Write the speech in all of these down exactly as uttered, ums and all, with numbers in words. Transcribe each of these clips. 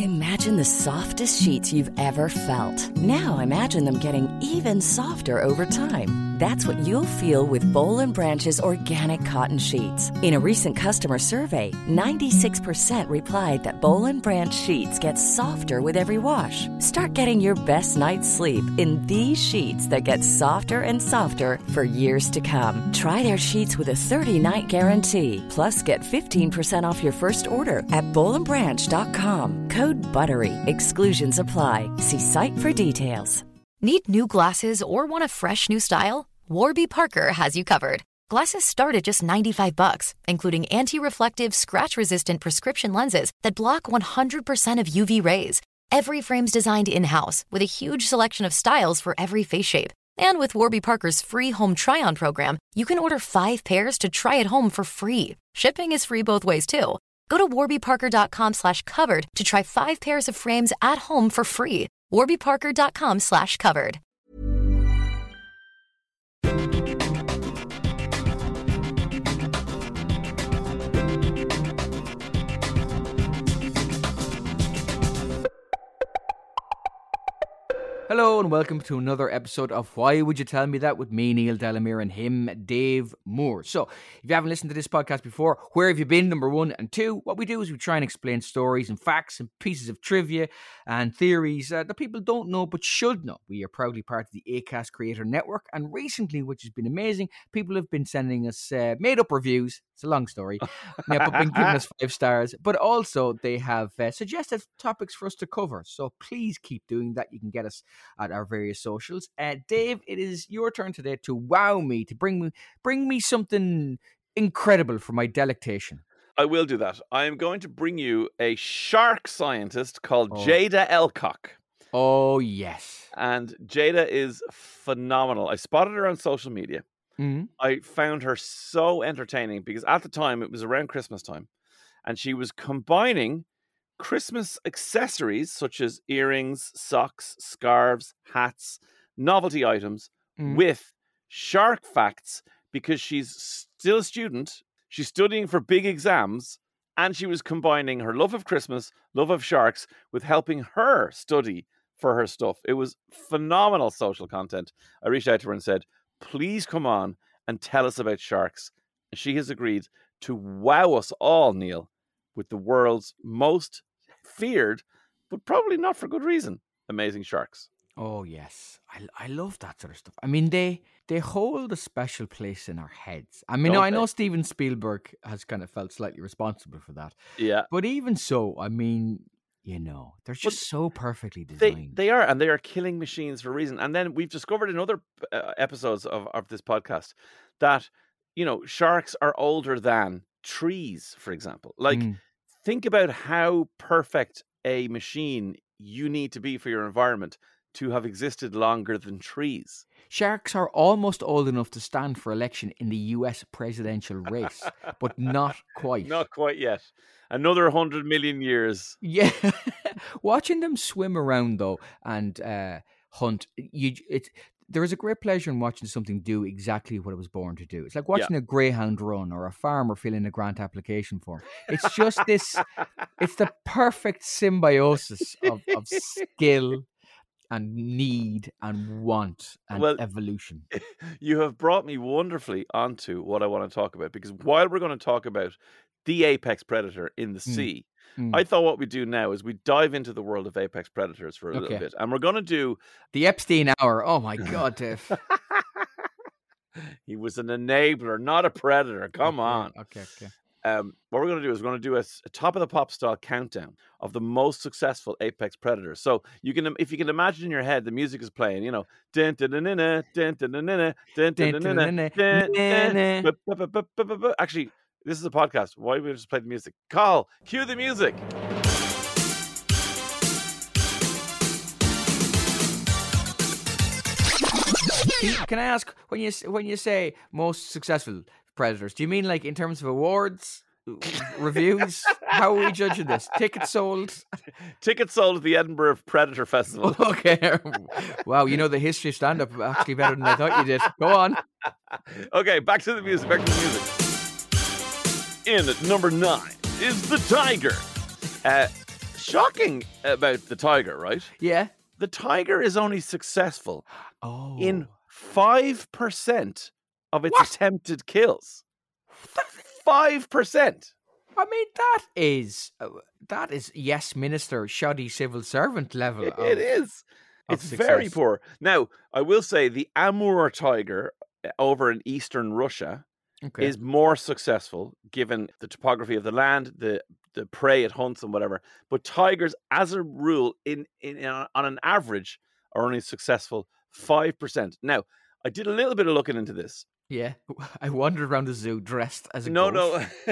Imagine the softest sheets you've ever felt. Now imagine them getting even softer over time. That's what you'll feel with Boll and Branch's organic cotton sheets. In a recent customer survey, ninety-six percent replied that Boll and Branch sheets get softer with every wash. Start getting your best night's sleep in these sheets that get softer and softer for years to come. Try their sheets with a thirty-night guarantee. Plus, get fifteen percent off your first order at boll and branch dot com. Code BUTTERY. Exclusions apply. See site for details. Need new glasses or want a fresh new style? Warby Parker has you covered. Glasses start at just ninety-five bucks, including anti-reflective, scratch-resistant prescription lenses that block one hundred percent of U V rays. Every frame's designed in-house with a huge selection of styles for every face shape. And with Warby Parker's free home try-on program, you can order five pairs to try at home for free. Shipping is free both ways, too. Go to warby parker dot com slash covered to try five pairs of frames at home for free. warby parker dot com slash covered. Hello and welcome to another episode of Why Would You Tell Me That with me, Neil Delamere, and him, Dave Moore. So, if you haven't listened to this podcast before, where have you been, number one? And two, what we do is we try and explain stories and facts and pieces of trivia and theories uh, that people don't know but should know. We are proudly part of the Acast Creator Network, and recently, which has been amazing, people have been sending us uh, made-up reviews. It's a long story. Yeah, but been giving us five stars. But also, they have uh, suggested topics for us to cover. So please keep doing that. You can get us at our various socials. Uh, Dave, it is your turn today to wow me, to bring me, bring me something incredible for my delectation. I will do that. I am going to bring you a shark scientist called Oh. Jada Elcock. Oh, yes. And Jada is phenomenal. I spotted her on social media. Mm-hmm. I found her so entertaining because at the time, it was around Christmas time, and she was combining Christmas accessories such as earrings, socks, scarves, hats, novelty items Mm. with shark facts because she's still a student. She's studying for big exams, and she was combining her love of Christmas, love of sharks, with helping her study for her stuff. It was phenomenal social content. I reached out to her and said, please come on and tell us about sharks. And she has agreed to wow us all, Neil, with the world's most feared, but probably not for good reason, amazing sharks. Oh, yes. I, I love that sort of stuff. I mean, they they hold a special place in our heads. I mean, Don't I know they? Steven Spielberg has kind of felt slightly responsible for that. Yeah. But even so, I mean, you know, they're But just so perfectly They designed. they are, and they are killing machines for a reason. And then we've discovered in other uh, episodes of, of this podcast that, you know, sharks are older than trees, for example. Like, Mm. think about how perfect a machine you need to be for your environment to have existed longer than trees. Sharks are almost old enough to stand for election in the U S presidential race, but not quite. Not quite yet. Another hundred million years. Yeah. Watching them swim around, though, and uh, hunt, you it. There is a great pleasure in watching something do exactly what it was born to do. It's like watching a greyhound run or a farmer fill in a grant application form. It's just this, it's the perfect symbiosis of, of skill and need and want and Well, evolution. You have brought me wonderfully onto what I want to talk about, because while we're going to talk about the apex predator in the Mm. sea, Mm. I thought what we do now is we dive into the world of apex predators for a little Okay. bit. And we're going to do, The Epstein Hour. Oh my God, Dave. he was an enabler, not a predator. Come Okay, on. Okay, okay. Um, what we're going to do is we're going to do a, s- a top of the pop style countdown of the most successful apex predators. So you can, if you can imagine in your head, the music is playing, you know, dun dun dun dun dun dun dun dun dun dun dun dun dun dun dun. Bu- bu- bu- bu- bu- bu- bu- Actually, this is a podcast. Why don't we just play the music? Carl, cue the music. Can I ask, when you when you say most successful predators, do you mean like in terms of awards, reviews? How are we judging this? Tickets sold? Tickets sold at the Edinburgh Predator Festival. Okay. Wow, you know the history of stand-up actually better than I thought you did. Go on. Okay, back to the music. Back to the music. In at number nine is the Tiger. Uh, shocking about the tiger, right? Yeah. The tiger is only successful Oh. in five percent of its What? attempted kills. five percent. I mean, that is uh, that is yes, minister, shoddy civil servant level. It, of, it is. of It's very success. poor. Now, I will say the Amur tiger uh, over in eastern Russia Okay. is more successful given the topography of the land, the the prey it hunts and whatever. But tigers, as a rule, in, in, in on an average, are only successful five percent. Now, I did a little bit of looking into this. Yeah. I wandered around the zoo dressed as a No, goat. no.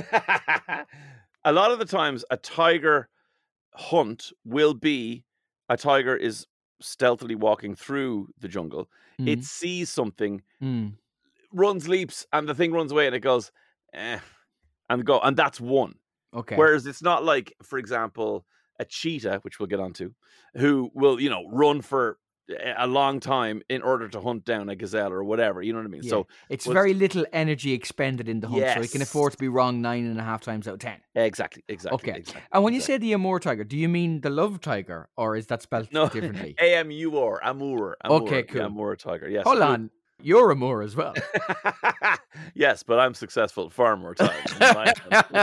A lot of the times, a tiger hunt will be a tiger is stealthily walking through the jungle. Mm. It sees something, Mm. runs, leaps, and the thing runs away, and it goes, eh, and go, and that's one. Okay. Whereas it's not like, for example, a cheetah, which we'll get onto, who will, you know, run for a long time in order to hunt down a gazelle or whatever. You know what I mean? Yeah. So it's well, very little energy expended in the hunt, so he can Yes. afford to be wrong nine and a half times out of ten. exactly, exactly. Okay. exactly, And when you exactly. say the Amur tiger, do you mean the love tiger, or is that spelled no, differently? A M U R, Amur, Amur, Okay, the cool. Amur tiger. Yes. Hold on, you're Amur as well. Yes, but I'm successful far more times. than I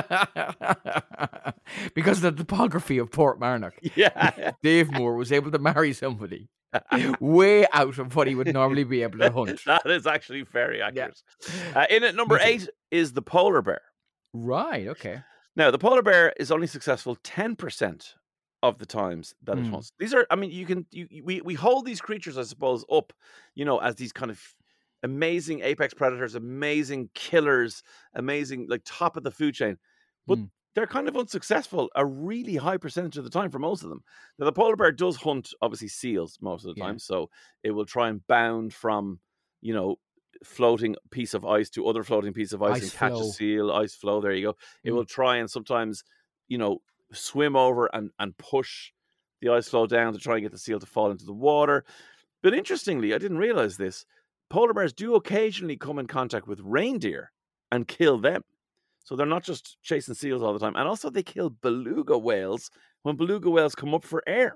am. Because of the topography of Port Marnock, Yeah. Dave Moore was able to marry somebody way out of what he would normally be able to hunt. That is actually very accurate. Uh, in at number Me too. eight is the polar bear. Right, okay. Now, the polar bear is only successful ten percent of the times that it Mm. hunts. These are, I mean, you can, you, you- we, we hold these creatures, I suppose, up, you know, as these kind of amazing apex predators, amazing killers, amazing, like top of the food chain. But Mm. they're kind of unsuccessful a really high percentage of the time for most of them. Now, the polar bear does hunt, obviously, seals most of the Yeah. time. So it will try and bound from, you know, floating piece of ice to other floating piece of ice, Ice and catch flow. a seal, ice flow. There you go. It Mm. will try and sometimes, you know, swim over and, and push the ice flow down to try and get the seal to fall into the water. But interestingly, I didn't realize this. Polar bears do occasionally come in contact with reindeer and kill them. So they're not just chasing seals all the time. And also they kill beluga whales when beluga whales come up for air.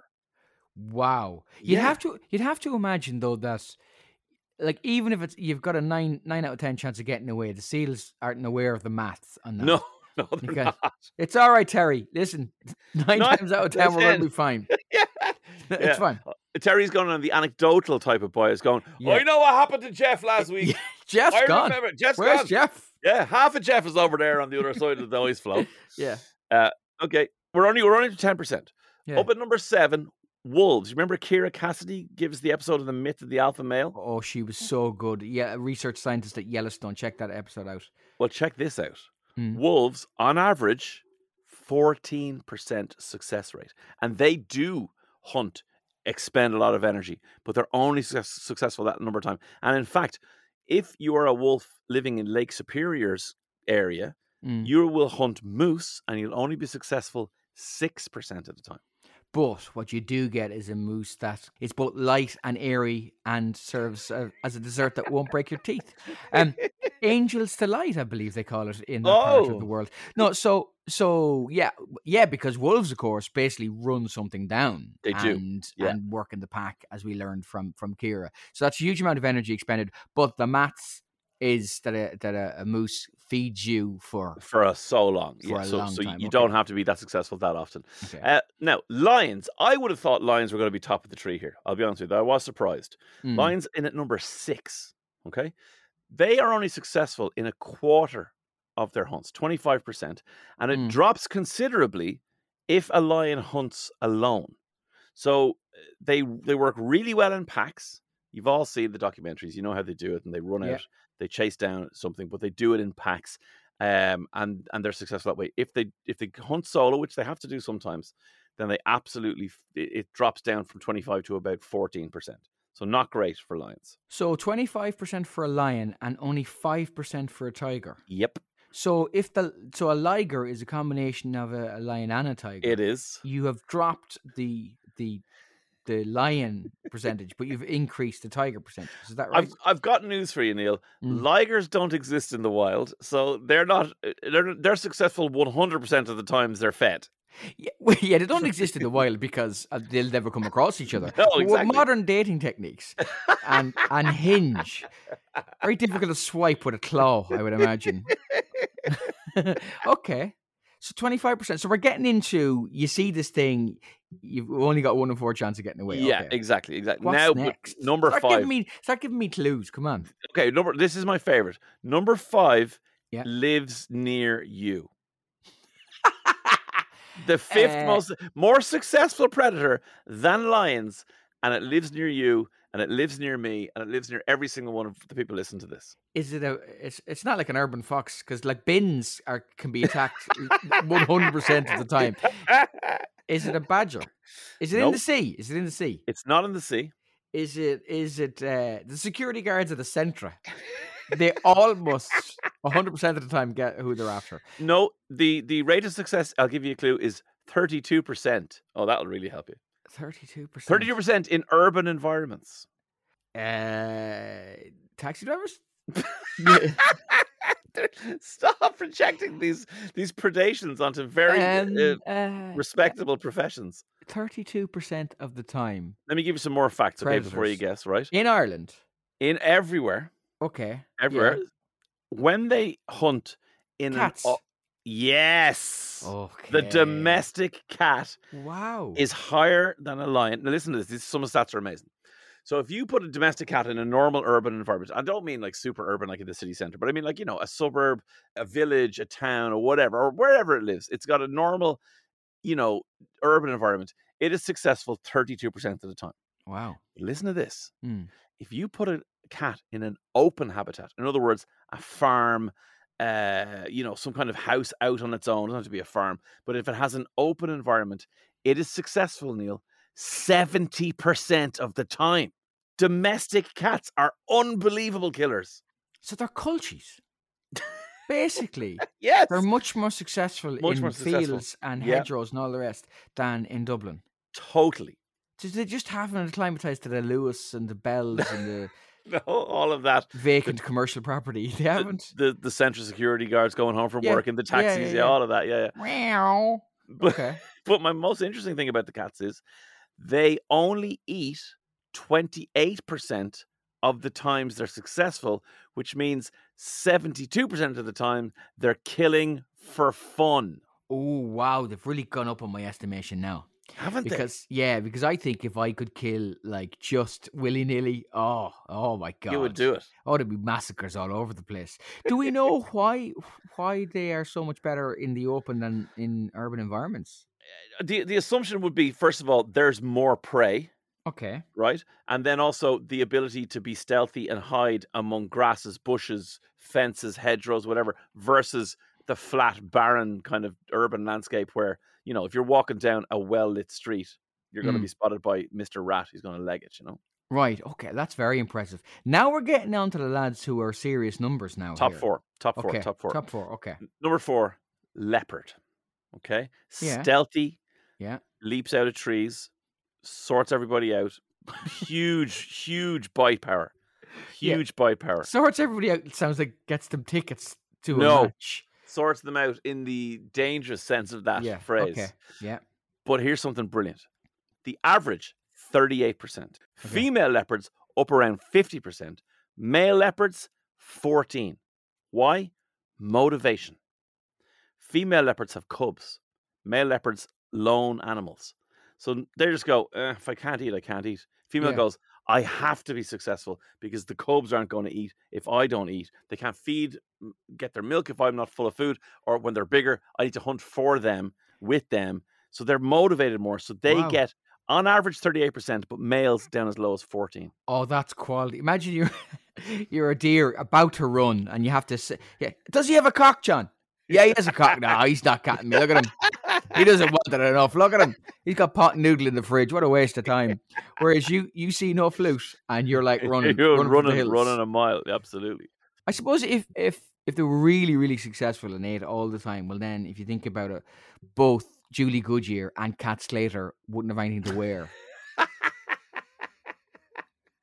Wow. You'd Yeah. have to you'd have to imagine though that, like, even if it's you've got a nine nine out of ten chance of getting away, the seals aren't aware of the maths on that. No, no, they're Okay. not. It's all right, Terry. Listen, nine Nine times out of out ten of we're gonna ten. be fine. Yeah. It's Yeah. fine. Terry's going on the anecdotal type of bias, going, Yeah. oh, you know what happened to Jeff last week? Jeff's I gone. remember. Jeff's Where's gone. Jeff? Yeah, half of Jeff is over there on the other side of the ice flow. Yeah. Okay, we're only we're only to ten percent. Yeah. Up at number seven, wolves. Remember Kira Cassidy gives the episode of the myth of the alpha male? Oh, she was so good. Yeah, a research scientist at Yellowstone. Check that episode out. Well, check this out. Hmm. Wolves, on average, fourteen percent success rate. And they do hunt, expend a lot of energy, but they're only success- successful that number of time. And in fact, if you are a wolf living in Lake Superior's area, Mm. you will hunt moose and you'll only be successful six percent of the time. But what you do get is a moose that is both light and airy and serves uh, as a dessert that won't break your teeth. Um, Angel's Delight, I believe they call it in that part of Oh. the world. No, so so yeah, yeah, because wolves, of course, basically run something down. They do, and, yeah. and work in the pack, as we learned from from Kira. So that's a huge amount of energy expended. But the maths is that a that a, a moose feeds you for For a so long. For yeah, a so long so time, you okay. don't have to be that successful that often. okay. Uh, now, lions. I would have thought lions were going to be top of the tree here. I'll be honest with you. I was surprised. Mm. Lions in at number six. Okay. They are only successful in a quarter of their hunts, twenty-five percent. And it Mm. drops considerably if a lion hunts alone. So uh, they they work really well in packs. You've all seen the documentaries. You know how they do it, and they run Yeah. out, they chase down something, but they do it in packs, um, and and they're successful that way. If they if they hunt solo, which they have to do sometimes, then they absolutely it, it drops down from twenty-five to about fourteen percent. So not great for lions. So twenty-five percent for a lion and only five percent for a tiger. Yep, So if the so a liger is a combination of a, a lion and a tiger. it is. You have dropped the the the lion percentage, but you've increased the tiger percentage. Is that right? I've I've got news for you, Neil. Mm. Ligers don't exist in the wild, so they're not they're they're successful one hundred percent of the times they're fed. Yeah, well, yeah, they don't exist in the wild because uh, they'll never come across each other. No, But exactly. with modern dating techniques and and Hinge, very difficult to swipe with a claw, I would imagine. Okay. So twenty-five percent. So we're getting into, you see this thing, you've only got one in four chance of getting away. Yeah, Okay. exactly, exactly. What's now, but next? number start five. Giving me, start giving me clues. Come on. Okay, number. This is my favorite. Number five Yeah. lives near you. The fifth Uh, most, more successful predator than lions, and it lives near you, and it lives near me, and it lives near every single one of the people listen to this. Is it a? It's it's not like an urban fox because like bins are can be attacked one hundred percent of the time. Is it a badger? Is it in Nope. the sea? Is it in the sea? It's not in the sea. Is it? Is it uh, the security guards at the Centra? They almost one hundred percent of the time get who they're after. No, the the rate of success, I'll give you a clue, is thirty-two percent. Oh, that'll really help you. Thirty-two percent. thirty-two percent in urban environments. Uh, taxi drivers. Stop projecting these these predations onto very Um, uh, uh, respectable professions. Thirty-two percent of the time Let me give you some more facts, okay, before you Predators. guess, right? in Ireland. In everywhere, Okay. everywhere, Yeah. when they hunt in Cats. an o- yes, Okay. the domestic cat Wow. is higher than a lion. Now listen to this. These some of the stats are amazing. So if you put a domestic cat in a normal urban environment, I don't mean like super urban like in the city center, but I mean like, you know, a suburb, a village, a town, or whatever, or wherever it lives, it's got a normal, you know, urban environment. It is successful thirty-two percent of the time. Wow. But listen to this. Mm. If you put a cat in an open habitat, in other words, a farm, uh, you know, some kind of house out on its own, it doesn't have to be a farm, but if it has an open environment, it is successful, Neil, seventy percent of the time. Domestic cats are unbelievable killers. So they're culchies. Basically, Yes. they're much more successful Much in more successful. fields and Yeah. hedgerows and all the rest than in Dublin. Totally. So they just haven't acclimatized to the Lewis and the Bells and the No, all of that. vacant commercial property. They haven't. The the central security guards going home from Yeah. work and the Yeah, yeah, taxis, yeah, yeah. all of that. Yeah, yeah. Meow. But, Okay. but my most interesting thing about the cats is they only eat twenty-eight percent of the times they're successful, which means seventy-two percent of the time they're killing for fun. Oh wow, they've really gone up on my estimation now. Haven't Because yeah, because I think if I could kill like just willy nilly, oh, oh my god, they? You would do it. Oh, there'd be massacres all over the place. Do we know why why they are so much better in the open than in urban environments? The, the assumption would be, first of all, there's more prey, Okay. right? And then also the ability to be stealthy and hide among grasses, bushes, fences, hedgerows, whatever, versus the flat, barren kind of urban landscape where, you know, if you're walking down a well-lit street, you're going to Mm. be spotted by Mister Rat who's going to leg it, you know? Right. Okay. That's very impressive. Now we're getting on to the lads who are serious numbers now. Top here. four. Top four. Okay. Top four. Top four. Okay. Number four, leopard. Okay? Yeah. Stealthy, Yeah. leaps out of trees, sorts everybody out. Huge, huge bite power. Yeah. Huge bite power. Sorts everybody out. It sounds like gets them tickets to a No. match. Sorts them out in the dangerous sense of that Yeah. phrase. Okay. Yeah. But here's something brilliant. The average, thirty-eight percent. Okay. Female leopards up around fifty percent. Male leopards, fourteen. Why? Motivation. Female leopards have cubs. Male leopards, lone animals. So they just go, eh, if I can't eat, I can't eat. Female Yeah. goes, I have to be successful because the cubs aren't going to eat if I don't eat. They can't feed, m- get their milk if I'm not full of food, or when they're bigger, I need to hunt for them, with them. So they're motivated more. So they Wow. get, on average, thirty-eight percent, but males down as low as fourteen. Oh, that's quality. Imagine you're you're a deer about to run and you have to say, yeah, does he have a cock, John? Yeah, he has a cock. No, he's not cocking me. Look at him. He doesn't want it enough. Look at him. He's got pot and noodle in the fridge. What a waste of time. Whereas you you see no flute and you're like running, You're running, for the running, hills. running a mile. Absolutely. I suppose if if if they were really really successful and ate all the time, well then if you think about it, both Julie Goodyear and Cat Slater wouldn't have anything to wear.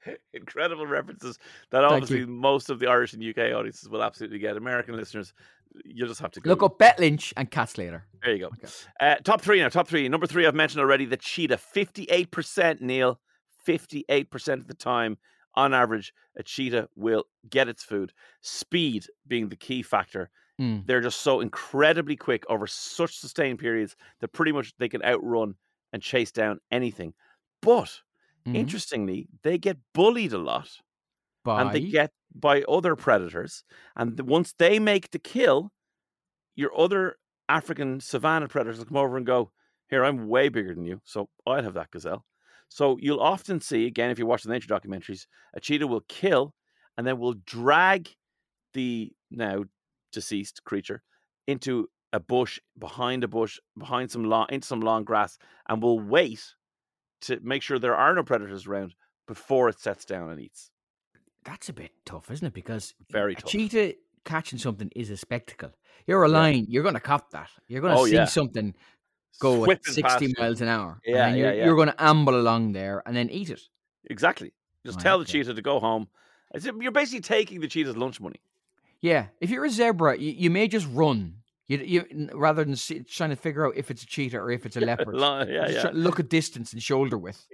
Incredible references that Thank obviously you. most of the Irish and U K audiences will absolutely get. American listeners, you'll just have to Look Google. up Bet Lynch and Cat Slater. There you go. Okay. Uh, top three now. Top three. Number three, I've mentioned already. The cheetah, fifty-eight percent. Neil, fifty-eight percent of the time, on average, a cheetah will get its food. Speed being the key factor. Mm. They're just so incredibly quick over such sustained periods that pretty much they can outrun and chase down anything. But Mhm. interestingly, they get bullied a lot. By And they get by other predators. And the, once they make the kill, your other African savanna predators will come over and go, here, I'm way bigger than you, so I'll have that gazelle. So you'll often see, again, if you watch the nature documentaries, a cheetah will kill and then will drag the now deceased creature into a bush, behind a bush, behind some long, into some long grass, and will wait to make sure there are no predators around before it sets down and eats. That's a bit tough, isn't it? Because Very a tough. cheetah catching something is a spectacle. You're a lion, you're going to cop that. You're going to Oh, see yeah. something go at Whipping past sixty you. miles an hour. Yeah, and then yeah, you're, yeah. you're going to amble along there and then eat it. Exactly. Just Right, tell the okay. cheetah to go home. As if- You're basically taking the cheetah's lunch money. Yeah, if you're a zebra, you, you may just run. You, you rather than see, trying to figure out if it's a cheetah or if it's a leopard. Lo- yeah, Just yeah. try- look at distance and shoulder width.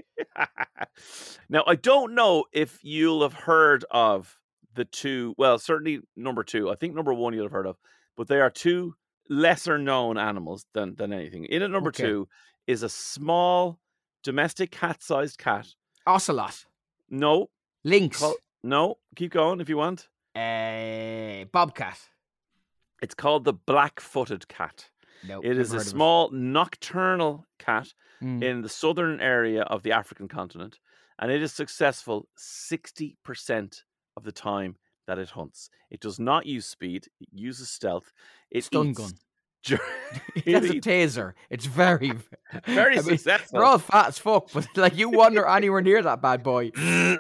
Now, I don't know if you'll have heard of the two, well, certainly number two. I think number one you'll have heard of, but they are two lesser known animals than, than anything. In at number Okay. two is a small domestic cat-sized cat. Ocelot, No, lynx, call, no, keep going if you want. uh, bobcat. It's called the black-footed cat. No, It is never a heard of small nocturnal cat Mm. in the southern area of the African continent, and it is successful sixty percent of the time that it hunts. It does not use speed, it uses stealth. It Stun eats gun. dur- It it has a eats- taser. It's very, very I mean, successful. They're all fat as fuck, but like you wander anywhere near that bad boy.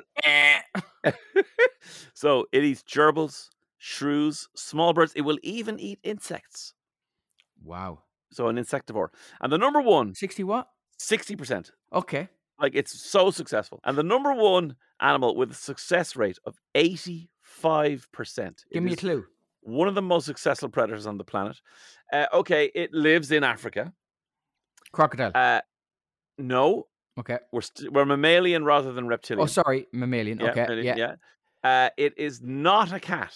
So it eats gerbils, shrews, small birds. It will even eat insects. Wow. So an insectivore. And the number one, sixty what? sixty percent. Okay. Like, it's so successful. And the number one animal with a success rate of eighty-five percent. Give It me a is clue. one of the most successful predators on the planet. Uh, okay, it lives in Africa. Crocodile. Uh, no, okay. we're st- we're mammalian rather than reptilian. Oh, sorry. Mammalian. Yeah, okay. mammalian, yeah. yeah. Uh, it is not a cat.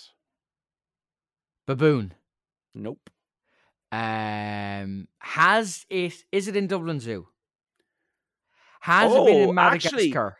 Baboon. Nope. Um, has it, is it in Dublin Zoo? Has it been Oh, in actually- Madagascar?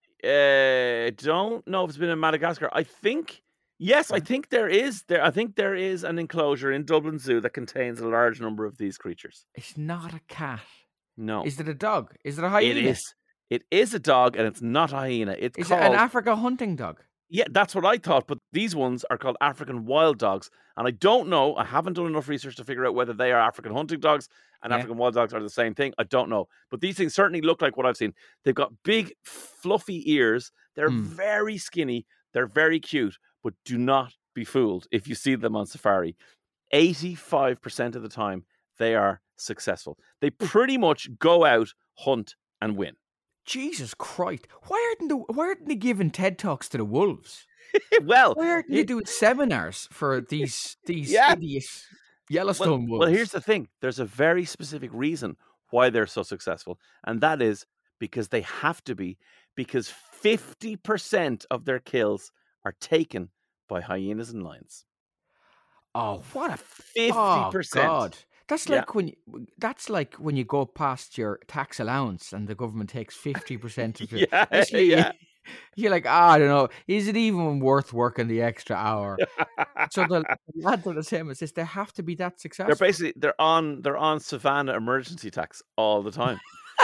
Uh, don't know if it's been in Madagascar. I think yes, I think there is there. I think there is an enclosure in Dublin Zoo that contains a large number of these creatures. It's not a cat. No, Is it a dog? Is it a hyena? it is. It is a dog, and it's not a hyena. It's Is called it an Africa hunting dog? yeah. That's what I thought. But these ones are called African wild dogs, and I don't know. I haven't done enough research to figure out whether they are African hunting dogs and Yeah. African wild dogs are the same thing. I don't know. But these things certainly look like what I've seen. They've got big, fluffy ears. They're Hmm. very skinny. They're very cute. But do not be fooled if you see them on safari. eighty-five percent of the time, they are successful. They pretty much go out, hunt, and win. Jesus Christ! Why aren't the, why aren't they giving TED talks to the wolves? well, Why aren't they it- doing seminars for these these Yeah. idiot well, Yellowstone wolves? well, here's the thing. There's a very specific reason why they're so successful, and that is because they have to be, because fifty percent of their kills are taken by hyenas and lions. oh, what a fifty oh, percent. God! That's Yeah. like when you, that's like when you go past your tax allowance and the government takes fifty percent of it. Yeah, Basically, yeah. You're like, ah, I don't know. Is it even worth working the extra hour? So the lads are the same as this. They have to be that successful. They're basically they're on they're on savannah emergency tax all the time.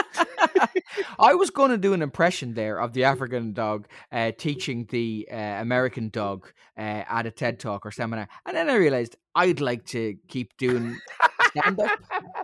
I was going to do an impression there of the African dog uh, teaching the uh, American dog uh, at a TED talk or seminar, and then I realized I'd like to keep doing stand up.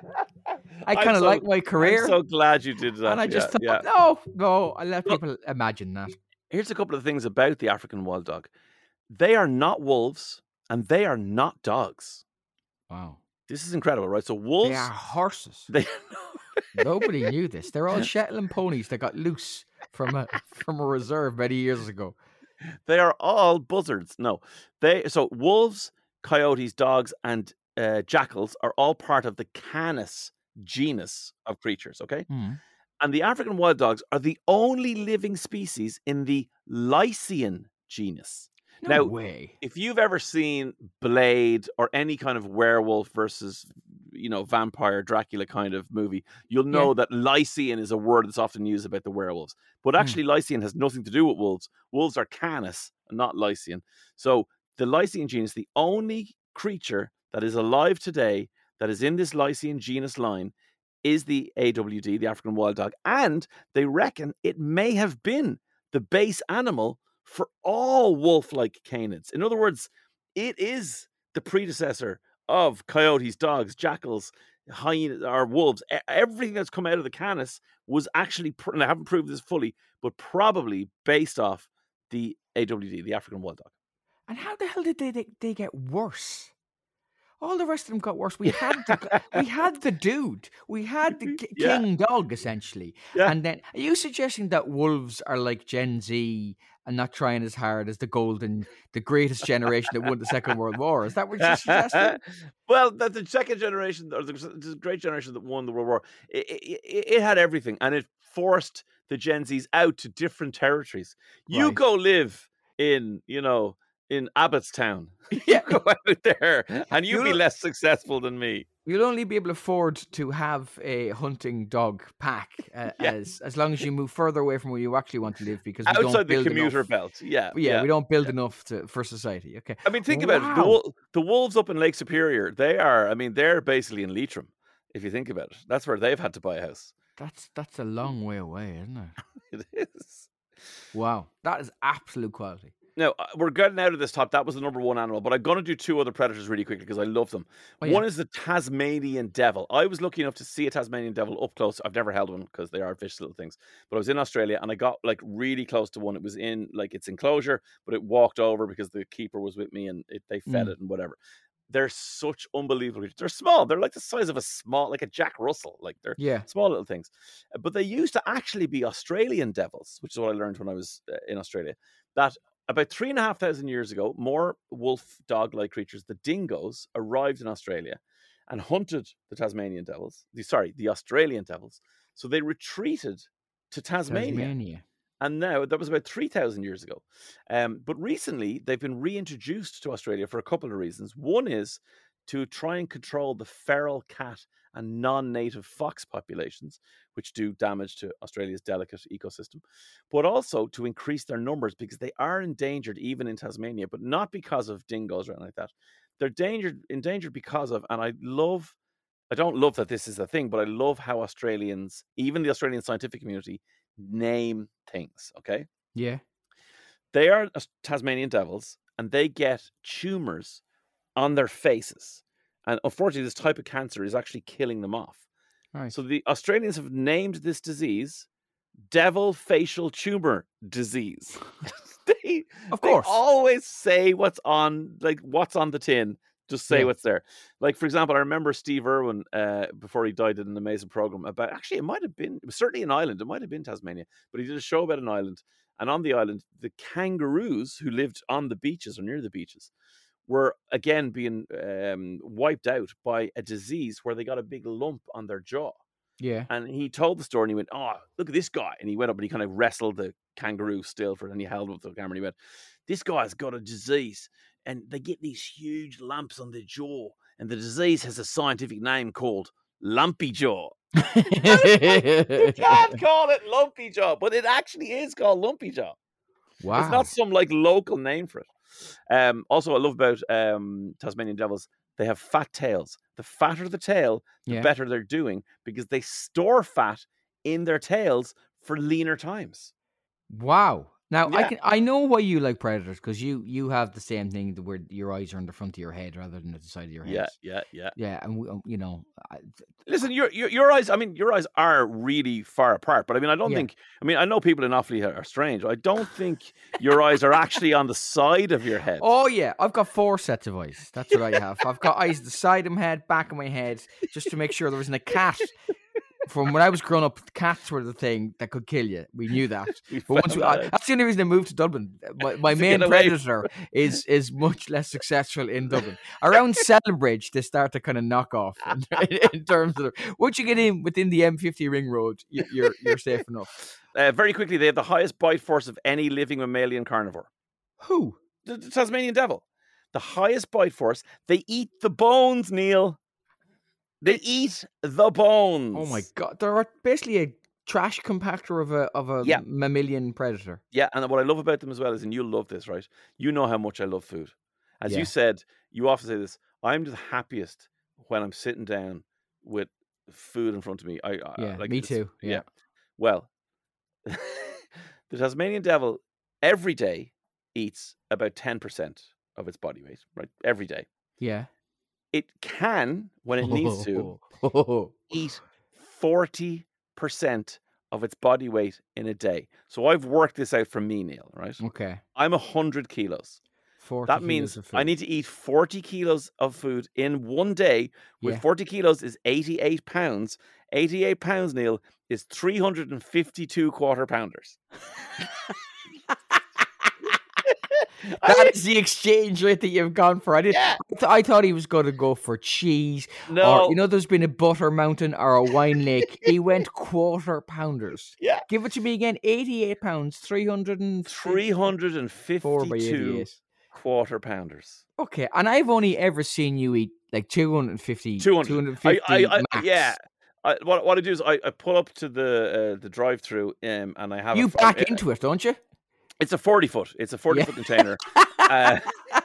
I I'm kind of so- like my career, I'm so glad you did that. and I just yeah, thought, yeah. no, no, I let Look- people imagine that. Here's a couple of things about the African wild dog. They are not wolves and they are not dogs. Wow, This is incredible, right? So wolves they are horses. they Nobody knew this. They're all Shetland ponies that got loose from a from a reserve many years ago. they are all buzzards. No. They so wolves coyotes, dogs, and uh, jackals are all part of the Canis genus of creatures, okay? Mm. And the African wild dogs are the only living species in the Lycian genus. No now, way. If you've ever seen Blade or any kind of werewolf versus, you know, vampire Dracula kind of movie, you'll know Yeah. that Lycian is a word that's often used about the werewolves. But actually, mm. Lycian has nothing to do with wolves. Wolves are Canis, not Lycian. So the Lycian genus, the only creature that is alive today that is in this Lycian genus line, is the A W D, the African wild dog. And they reckon it may have been the base animal for all wolf-like canids. In other words, it is the predecessor of coyotes, dogs, jackals, hyenas, or wolves. Everything that's come out of the Canis was actually, and I haven't proved this fully, but probably based off the A W D, the African wild dog. And how the hell did they they, they get worse? All the rest of them got worse. We had the, we had the dude. We had the k- yeah. king dog, essentially. Yeah. And then, are you suggesting that wolves are like Gen Z and not trying as hard as the golden, the greatest generation that won the Second World War? Is that what you're suggesting? Well, that the second generation, or the, the great generation that won the World War, it, it, it had everything. And it forced the Gen Zs out to different territories. You Right. go live in, you know, in Abbottstown. Yeah. You go out there and you'll be You'll- less successful than me. You'll only be able to afford to have a hunting dog pack uh, Yeah. as as long as you move further away from where you actually want to live, because we don't Outside the build commuter enough. belt. Yeah. Yeah, we don't build enough to for society. Okay. I mean, think about it. The, Wow. wol- the wolves up in Lake Superior, they are, I mean, they're basically in Leitrim, if you think about it. That's where they've had to buy a house. That's that's a long way away, isn't it? It is. Wow, that is absolute quality. Now, uh, we're getting out of this top. That was the number one animal, but I'm going to do two other predators really quickly because I love them. Oh, yeah. One is the Tasmanian devil. I was lucky enough to see a Tasmanian devil up close. I've never held one because they are vicious little things. But I was in Australia and I got like really close to one. It was in like its enclosure, but it walked over because the keeper was with me and it, they fed Mm. it and whatever. They're such unbelievable creatures. They're small. They're like the size of a small, like a Jack Russell. Like they're Yeah. small little things. But they used to actually be Australian devils, which is what I learned when I was uh, in Australia. That about three and a half thousand years ago, more wolf dog-like creatures, the dingoes, arrived in Australia and hunted the Tasmanian devils. The, sorry, the Australian devils. So they retreated to Tasmania. Tasmania. And now, that was about three thousand years ago. Um, but recently, they've been reintroduced to Australia for a couple of reasons. One is to try and control the feral cat and non-native fox populations, which do damage to Australia's delicate ecosystem, but also to increase their numbers because they are endangered even in Tasmania, but not because of dingoes or anything like that. They're endangered, endangered because of, and I love, I don't love that this is a thing, but I love how Australians, even the Australian scientific community, name things, okay? Yeah. They are Tasmanian devils, and they get tumors on their faces. And unfortunately, this type of cancer is actually killing them off. Right. So the Australians have named this disease devil facial tumor disease. they, Of they course. always say what's on, like what's on the tin. Just say Yeah. what's there. Like, for example, I remember Steve Irwin, uh, before he died, did an amazing program about, actually, it might have been, it was certainly an island. It might have been Tasmania, but he did a show about an island. And on the island, the kangaroos who lived on the beaches or near the beaches were again being um, wiped out by a disease where they got a big lump on their jaw. Yeah. And he told the story and he went, oh, look at this guy. And he went up and he kind of wrestled the kangaroo still for it. And he held up the camera and he went, this guy's got a disease. And they get these huge lumps on their jaw. And the disease has a scientific name called lumpy jaw. You can't call it lumpy jaw, but it actually is called lumpy jaw. Wow. It's not some like local name for it. Um, also, I love about um, Tasmanian devils, they have fat tails. The fatter the tail, the Yeah. better they're doing because they store fat in their tails for leaner times. Wow. Now I Yeah. can I know why you like predators, because you you have the same thing where your eyes are in the front of your head rather than at the side of your head. Yeah, yeah, yeah. Yeah, and we, um, you know, I, Listen, your, your your eyes. I mean, your eyes are really far apart. But I mean, I don't Yeah. think. I mean, I know people in Offaly are, are strange. I don't think your eyes are actually on the side of your head. oh yeah, I've got four sets of eyes. That's what I have. I've got eyes at the side of my head, back of my head, just to make sure there isn't a cat from when I was growing up, cats were the thing that could kill you. We knew that. We But once found we, that I, out. that's the only reason I moved to Dublin. My, my To main get away. predator is is much less successful in Dublin. Around Selbridge, they start to kind of knock off in, in terms of once you get in within the M fifty ring road, you, you're you're safe enough. Uh, very quickly, they have the highest bite force of any living mammalian carnivore. Who? The, the Tasmanian devil. The highest bite force. They eat the bones, Neil. They eat the bones. Oh my god! They're basically a trash compactor of a of a Yeah. mammalian predator. Yeah, and what I love about them as well is, and you'll love this, right? You know how much I love food. As Yeah. you said, you often say this, I'm the happiest when I'm sitting down with food in front of me. I, I Yeah, like me it's- too. Yeah. Well, the Tasmanian devil every day eats about ten percent of its body weight, right? Every day. Yeah. It can, when it needs to, to. eat forty percent of its body weight in a day. So I've worked this out for me, Neil, right? Okay. I'm one hundred kilos. forty That kilos means of I food. need to eat forty kilos of food in one day. With Yeah. forty kilos is eighty-eight pounds. eighty-eight pounds, Neil, is three hundred fifty-two quarter pounders. That is the exchange rate that you've gone for. I did. Yeah. I, th- I thought he was going to go for cheese. No. Or, you know, there's been a butter mountain or a wine lake. He went quarter pounders. Yeah. Give it to me again. eighty-eight pounds, three hundred three hundred four by fifty-two eighty-eight. quarter pounders. Okay, and I've only ever seen you eat like two hundred fifty. two hundred. two hundred I, fifty I, I, max. yeah. I, what, what I do is I, I pull up to the uh, the drive-through um, and I have You a, back uh, into it, don't you? It's a forty foot. It's a forty Yeah. foot container. uh,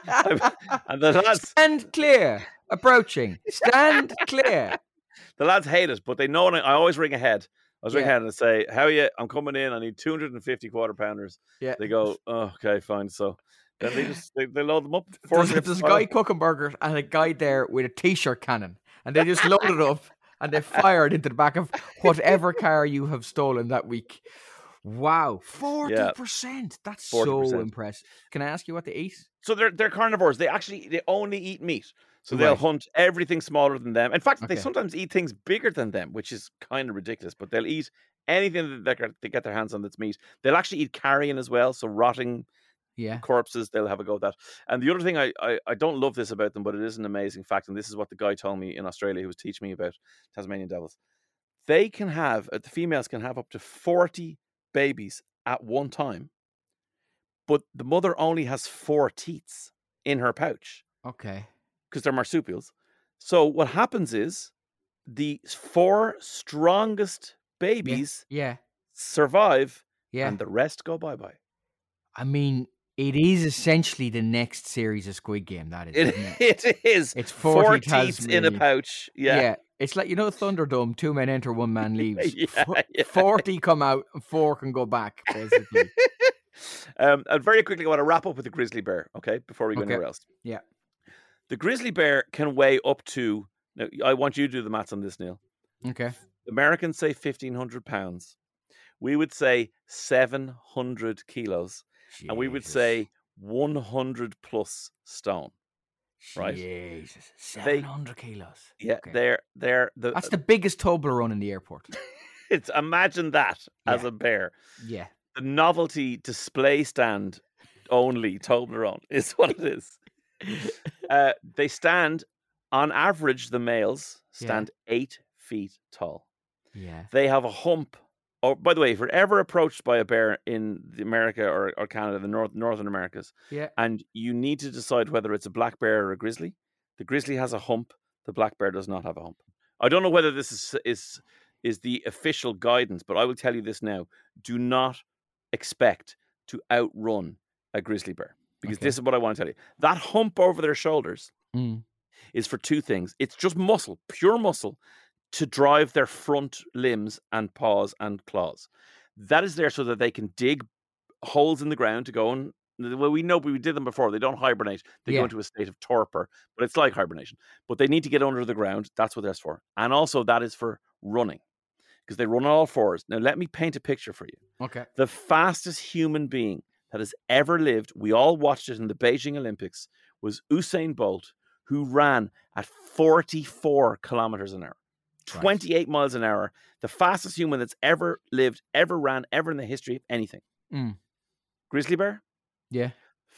and the lads, Stand clear. Approaching. Stand clear. the lads hate it, but they know. I, I always ring ahead. I was ring Yeah. ahead and say, "How are you? I'm coming in. I need two hundred fifty quarter pounders." Yeah. They go, oh, "Okay, fine." So then they just they, they load them up. There's, forklift there's a pile. guy cooking burgers and a guy there with a t-shirt cannon, and they just load it up and they fire it into the back of whatever car you have stolen that week. Wow, forty percent. That's forty so percent. impressive. Can I ask you what they eat? So they're they're carnivores. They actually they only eat meat. So they'll Right. hunt everything smaller than them. In fact, they Okay. sometimes eat things bigger than them, which is kind of ridiculous. But they'll eat anything that they get- they get their hands on that's meat. They'll actually eat carrion as well. So rotting Yeah. corpses, they'll have a go at that. And the other thing, I, I I don't love this about them, but it is an amazing fact. And this is what the guy told me in Australia who was teaching me about Tasmanian devils. They can have uh, the females can have up to forty babies at one time, but the mother only has four teats in her pouch Okay. because they're marsupials. So what happens is the four strongest babies Yeah. survive, Yeah. and the rest go bye bye. I mean, it is essentially the next series of Squid Game. That is. It, isn't it? it is It's four forty teats in a Tasmanian. pouch. Yeah. It's like, you know, Thunderdome, two men enter, one man leaves. Yeah, Fo- yeah. forty come out and four can go back, basically. um, and very quickly, I want to wrap up with the grizzly bear. Okay, before we go Okay. anywhere else. Yeah. The grizzly bear can weigh up to. Now, I want you to do the maths on this, Neil. Okay. Americans say fifteen hundred pounds. We would say seven hundred kilos, and we would Jesus. say one hundred plus stone. right? Jesus. seven hundred kilos. Yeah, Okay. they're they're the. That's the biggest Toblerone in the airport. It's imagine that as Yeah. a bear. Yeah. The novelty display stand only Toblerone is what it is. uh, they stand, on average, the males stand eight feet tall. Yeah. They have a hump. Oh, by the way, if you're ever approached by a bear in the America or, or Canada, the North Northern Americas, Yeah. and you need to decide whether it's a black bear or a grizzly, the grizzly has a hump. The black bear does not have a hump. I don't know whether this is is is the official guidance, but I will tell you this now: do not expect to outrun a grizzly bear, because Okay. this is what I want to tell you. That hump over their shoulders Mm. is for two things. It's just muscle, pure muscle, to drive their front limbs and paws and claws. That is there so that they can dig holes in the ground to go and, well, we know we did them before. They don't hibernate. They Yeah. go into a state of torpor, but it's like hibernation. But they need to get under the ground. That's what that's for. And also that is for running, because they run on all fours. Now, let me paint a picture for you. Okay. The fastest human being that has ever lived, we all watched it in the Beijing Olympics, was Usain Bolt, who ran at forty-four kilometers an hour. twenty-eight miles an hour. The fastest human that's ever lived, ever ran, ever in the history of anything. Mm. Grizzly bear? Yeah.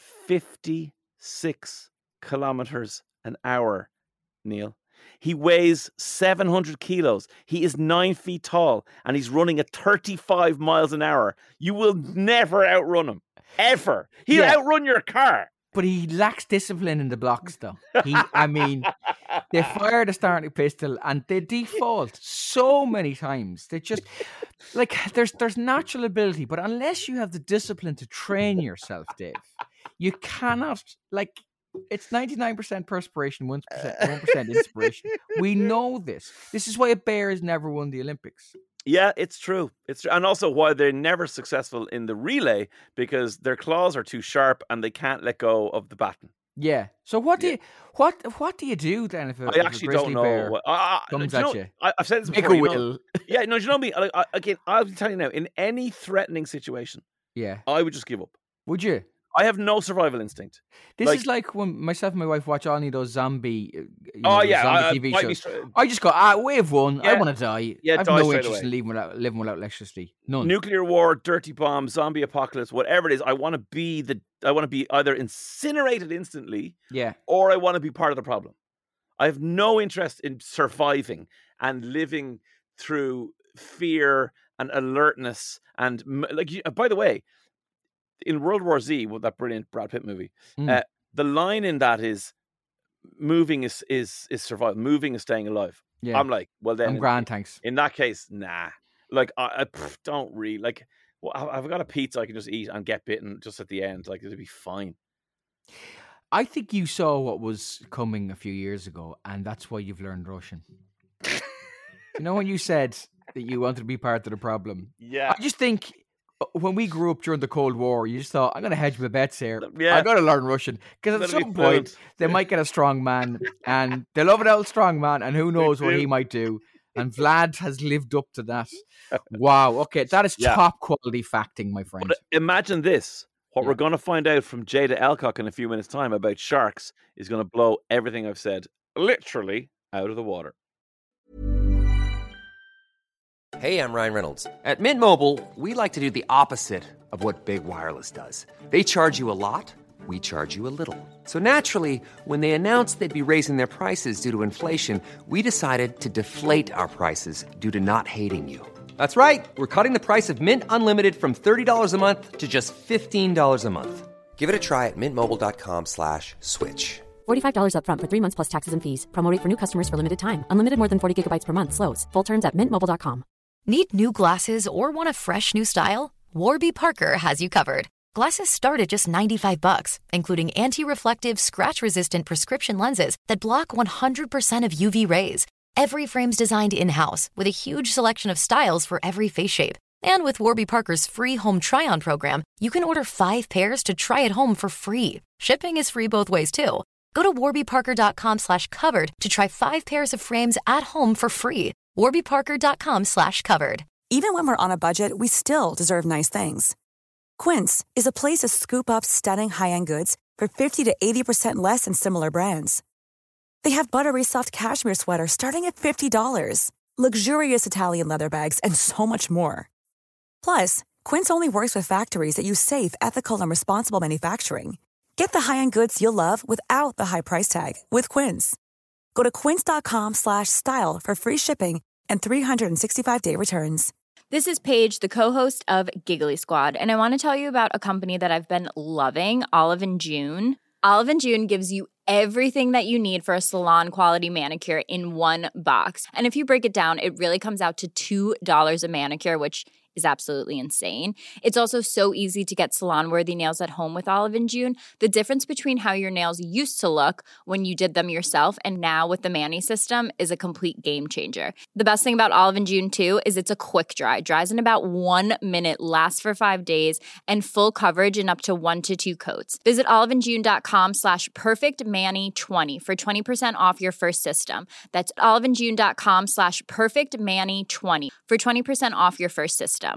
fifty-six kilometers an hour, Neil. He weighs seven hundred kilos. He is nine feet tall and he's running at thirty-five miles an hour. You will never outrun him. Ever. He'll Yeah. outrun your car. But he lacks discipline in the blocks, though. He, I mean, they fire the starting pistol and they default so many times. They just, like, there's there's natural ability, but unless you have the discipline to train yourself, Dave, you cannot, like, it's ninety-nine percent perspiration, one percent, one percent inspiration. We know this. This is why a bear has never won the Olympics. Yeah, it's true. It's true. And also why they're never successful in the relay, because their claws are too sharp and they can't let go of the baton. Yeah. So what do Yeah. you what what do you do then if a, I if a actually grizzly don't know. bear What, uh, comes do you at know, you? I, I've said this Make before. a you know- will. yeah, no, do you know me? I, I, again, I'll tell you now. In any threatening situation, Yeah. I would just give up. Would you? I have no survival instinct. This Like- is like when myself and my wife watch any of those zombie, uh, you Oh know, yeah, zombie I, T V I, might be shows. straight- I just go, ah, wave one. I Yeah. want to die. Yeah, I have die no straight interest away. in living without living without electricity. None. nuclear war, dirty bomb, zombie apocalypse, whatever it is. I want to be the. I want to be either incinerated instantly, Yeah. or I want to be part of the problem. I have no interest in surviving and living through fear and alertness. And m- like, you- by the way, in World War Z, with that brilliant Brad Pitt movie, Mm. uh, the line in that is, "Moving is is is survival. Moving is staying alive." Yeah. I'm like, well then, I'm in- grand, thanks. In that case, nah. Like, I, I pff, don't really like. Well, I- I've got a pizza I can just eat and get bitten just at the end. Like, it'll be fine. I think you saw what was coming a few years ago, and that's why you've learned Russian. You know when you said that you wanted to be part of the problem? Yeah. I just think uh, when we grew up during the Cold War, you just thought, I'm going to hedge my bets here. Yeah. I got to learn Russian. Because at That'll be some point, fun. they might get a strong man, and they love an old strong man, and who knows what do. he might do. And Vlad has lived up to that. Wow. Okay. That is Yeah. top quality facting, my friend. But imagine this. What Yeah. we're going to find out from Jada Alcock in a few minutes' time about sharks is going to blow everything I've said literally out of the water. Hey, I'm Ryan Reynolds. At Mint Mobile, we like to do the opposite of what Big Wireless does. They charge you a lot, we charge you a little. So naturally, when they announced they'd be raising their prices due to inflation, we decided to deflate our prices due to not hating you. That's right. We're cutting the price of Mint Unlimited from thirty dollars a month to just fifteen dollars a month. Give it a try at mintmobile.com slash switch. forty-five dollars up front for three months plus taxes and fees. Promo rate for new customers for limited time. Unlimited more than forty gigabytes per month. Slows full terms at mint mobile dot com. Need new glasses or want a fresh new style? Warby Parker has you covered. Glasses start at just ninety-five bucks, including anti-reflective, scratch-resistant prescription lenses that block one hundred percent of U V rays. Every frame's designed in-house with a huge selection of styles for every face shape. And with Warby Parker's free home try-on program, you can order five pairs to try at home for free. Shipping is free both ways, too. Go to warbyparker.com slash covered to try five pairs of frames at home for free. warbyparker.com slash covered. Even when we're on a budget, we still deserve nice things. Quince is a place to scoop up stunning high-end goods for fifty to eighty percent less than similar brands. They have buttery soft cashmere sweaters starting at fifty dollars, luxurious Italian leather bags, and so much more. Plus, Quince only works with factories that use safe, ethical, and responsible manufacturing. Get the high-end goods you'll love without the high price tag with Quince. Go to quince.com slash style for free shipping and three sixty-five day returns. This is Paige, the co-host of Giggly Squad, and I want to tell you about a company that I've been loving, Olive and June. Olive and June gives you everything that you need for a salon-quality manicure in one box. And if you break it down, it really comes out to two dollars a manicure, which is absolutely insane. It's also so easy to get salon-worthy nails at home with Olive and June. The difference between how your nails used to look when you did them yourself and now with the Mani system is a complete game changer. The best thing about Olive and June, too, is it's a quick dry. Dries in about one minute, lasts for five days, and full coverage in up to one to two coats. Visit oliveandjune.com slash perfectmani20 for twenty percent off your first system. That's oliveandjune.com slash perfectmani20 for twenty percent off your first system.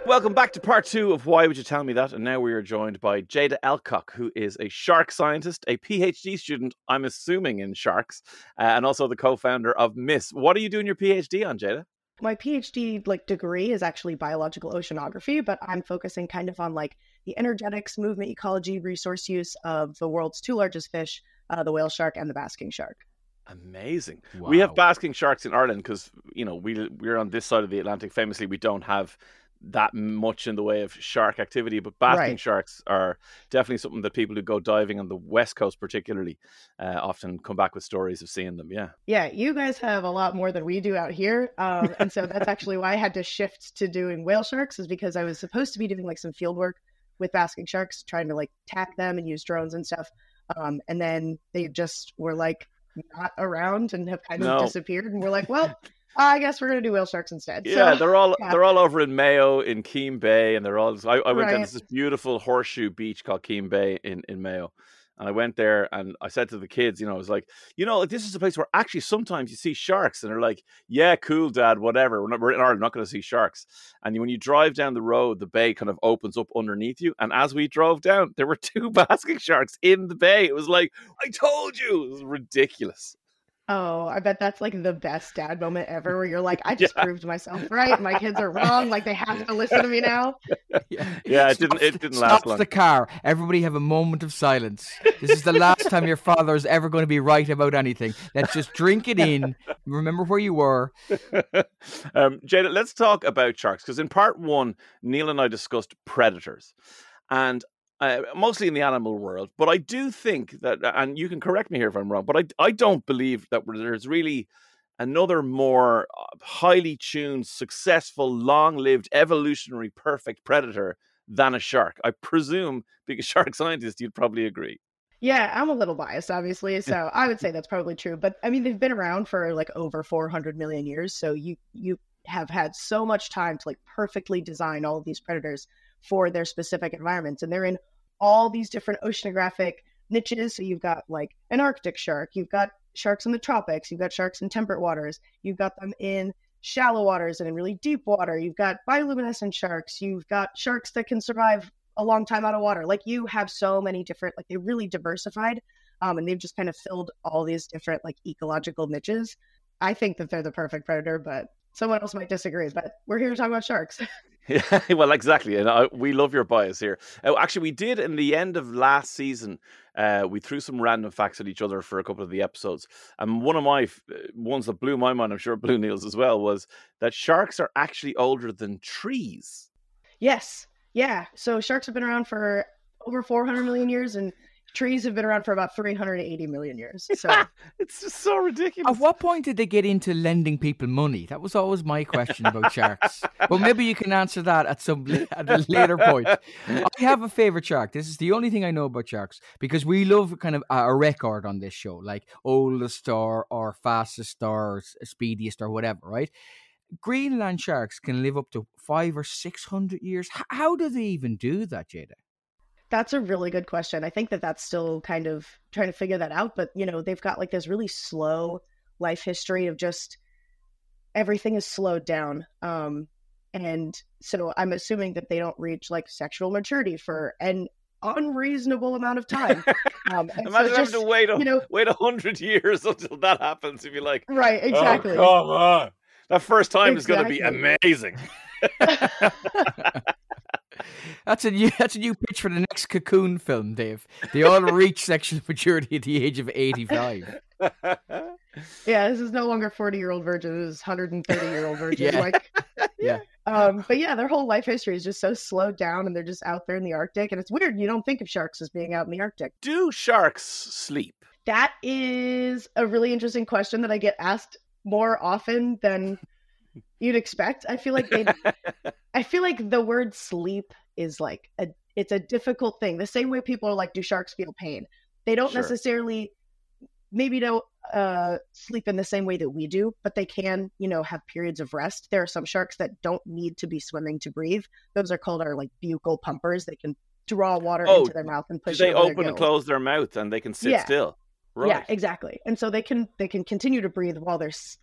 Welcome back to part two of Why Would You Tell Me That? And now we are joined by Jada Elcock, who is a shark scientist, a PhD student, I'm assuming, in sharks, uh, and also the co-founder of MISS. What are you doing your PhD on, Jada? My PhD like degree is actually biological oceanography, but I'm focusing kind of on like the energetics, movement, ecology, resource use of the world's two largest fish, uh, the whale shark and the basking shark. Amazing. Wow. We have basking sharks in Ireland because, you know, we, we're on this side of the Atlantic. Famously, we don't have that much in the way of shark activity, but basking Right. sharks are definitely something that people who go diving on the West Coast particularly uh, often come back with stories of seeing them. Yeah. Yeah, you guys have a lot more than we do out here. Um, and so that's actually why I had to shift to doing whale sharks, is because I was supposed to be doing like some field work with basking sharks, trying to like tack them and use drones and stuff. Um, and then they just were like not around and have kind of No. disappeared. And we're like, well, I guess we're going to do whale sharks instead. Yeah, So, they're all yeah. they're all over in Mayo, in Keem Bay, and they're all. I, I went down Right. to this beautiful horseshoe beach called Keem Bay in, in Mayo, and I went there and I said to the kids, you know, I was like, you know, this is a place where actually sometimes you see sharks, and they're like, yeah, cool, Dad, whatever. We're, not, we're in Ireland, not going to see sharks. And when you drive down the road, the bay kind of opens up underneath you, and as we drove down, there were two basking sharks in the bay. It was like, I told you, it was ridiculous. Oh, I bet that's like the best dad moment ever, where you're like, I just Yeah. proved myself right. My kids are wrong. Like they have to listen to me now. Yeah, it didn't. Stops It the- didn't last stops long. the car. Everybody have a moment of silence. This is the last time your father is ever going to be right about anything. Let's just drink it in. Remember where you were. um, Jada, let's talk about sharks, because in part one, Neil and I discussed predators, and uh, mostly in the animal world. But I do think that, and you can correct me here if I'm wrong, but I I don't believe that there's really another more uh, highly tuned, successful, long-lived, evolutionary, perfect predator than a shark. I presume, being a shark scientist, you'd probably agree. Yeah, I'm a little biased, obviously. So I would say that's probably true. But I mean, they've been around for like over four hundred million years. So you you have had so much time to like perfectly design all of these predators for their specific environments. And they're in all these different oceanographic niches. So you've got like an Arctic shark, you've got sharks in the tropics, you've got sharks in temperate waters, you've got them in shallow waters and in really deep water, you've got bioluminescent sharks, you've got sharks that can survive a long time out of water. Like you have so many different, like they're really diversified, um, and they've just kind of filled all these different like ecological niches. I think that they're the perfect predator, but someone else might disagree. But we're here to talk about sharks. Yeah, well, exactly, and I, we love your bias here. Uh, actually, we did in the end of last season. Uh, we threw some random facts at each other for a couple of the episodes, and one of my f- ones that blew my mind, I'm sure it blew Neil's as well, was that sharks are actually older than trees. Yes. Yeah. So sharks have been around for over four hundred million years, and trees have been around for about three hundred eighty million years. So It's just so ridiculous. At what point did they get into lending people money? That was always my question about sharks. Well, maybe you can answer that at some at a later point. I have a favorite shark. This is the only thing I know about sharks, because we love kind of a record on this show, like oldest star or fastest star or speediest or whatever, right? Greenland sharks can live up to five or six hundred years. H- How do they even do that, Jada? that's a really good question. I think that that's still kind of trying to figure that out. But, you know, they've got like this really slow life history of just everything is slowed down. Um, and so I'm assuming that they don't reach like sexual maturity for an unreasonable amount of time. Um, and so Imagine just, having to wait a, you know, wait a hundred years until that happens. If you're like, right, exactly. oh, come on. That first time is going to be Exactly. amazing. That's a new that's a new pitch for the next Cocoon film, Dave. They all reach sexual maturity at the age of eighty-five. Yeah, this is no longer forty-year-old virgin. This is one hundred thirty-year-old virgin. Yeah. Like, Yeah. um, but yeah, their whole life history is just so slowed down, and they're just out there in the Arctic. And it's weird. You don't think of sharks as being out in the Arctic. Do sharks sleep? That is a really interesting question that I get asked more often than you'd expect. I feel like they, I feel like the word sleep is like a, it's a difficult thing. The same way people are like, do sharks feel pain? They don't Sure. necessarily, maybe don't uh, sleep in the same way that we do, but they can, you know, have periods of rest. There are some sharks that don't need to be swimming to breathe. Those are called our like buccal pumpers. They can draw water Oh, into their mouth and Do push they it over their open and gills. close their mouth and they can sit Yeah. still? Right. Yeah, exactly. And so they can they can continue to breathe while they're s- like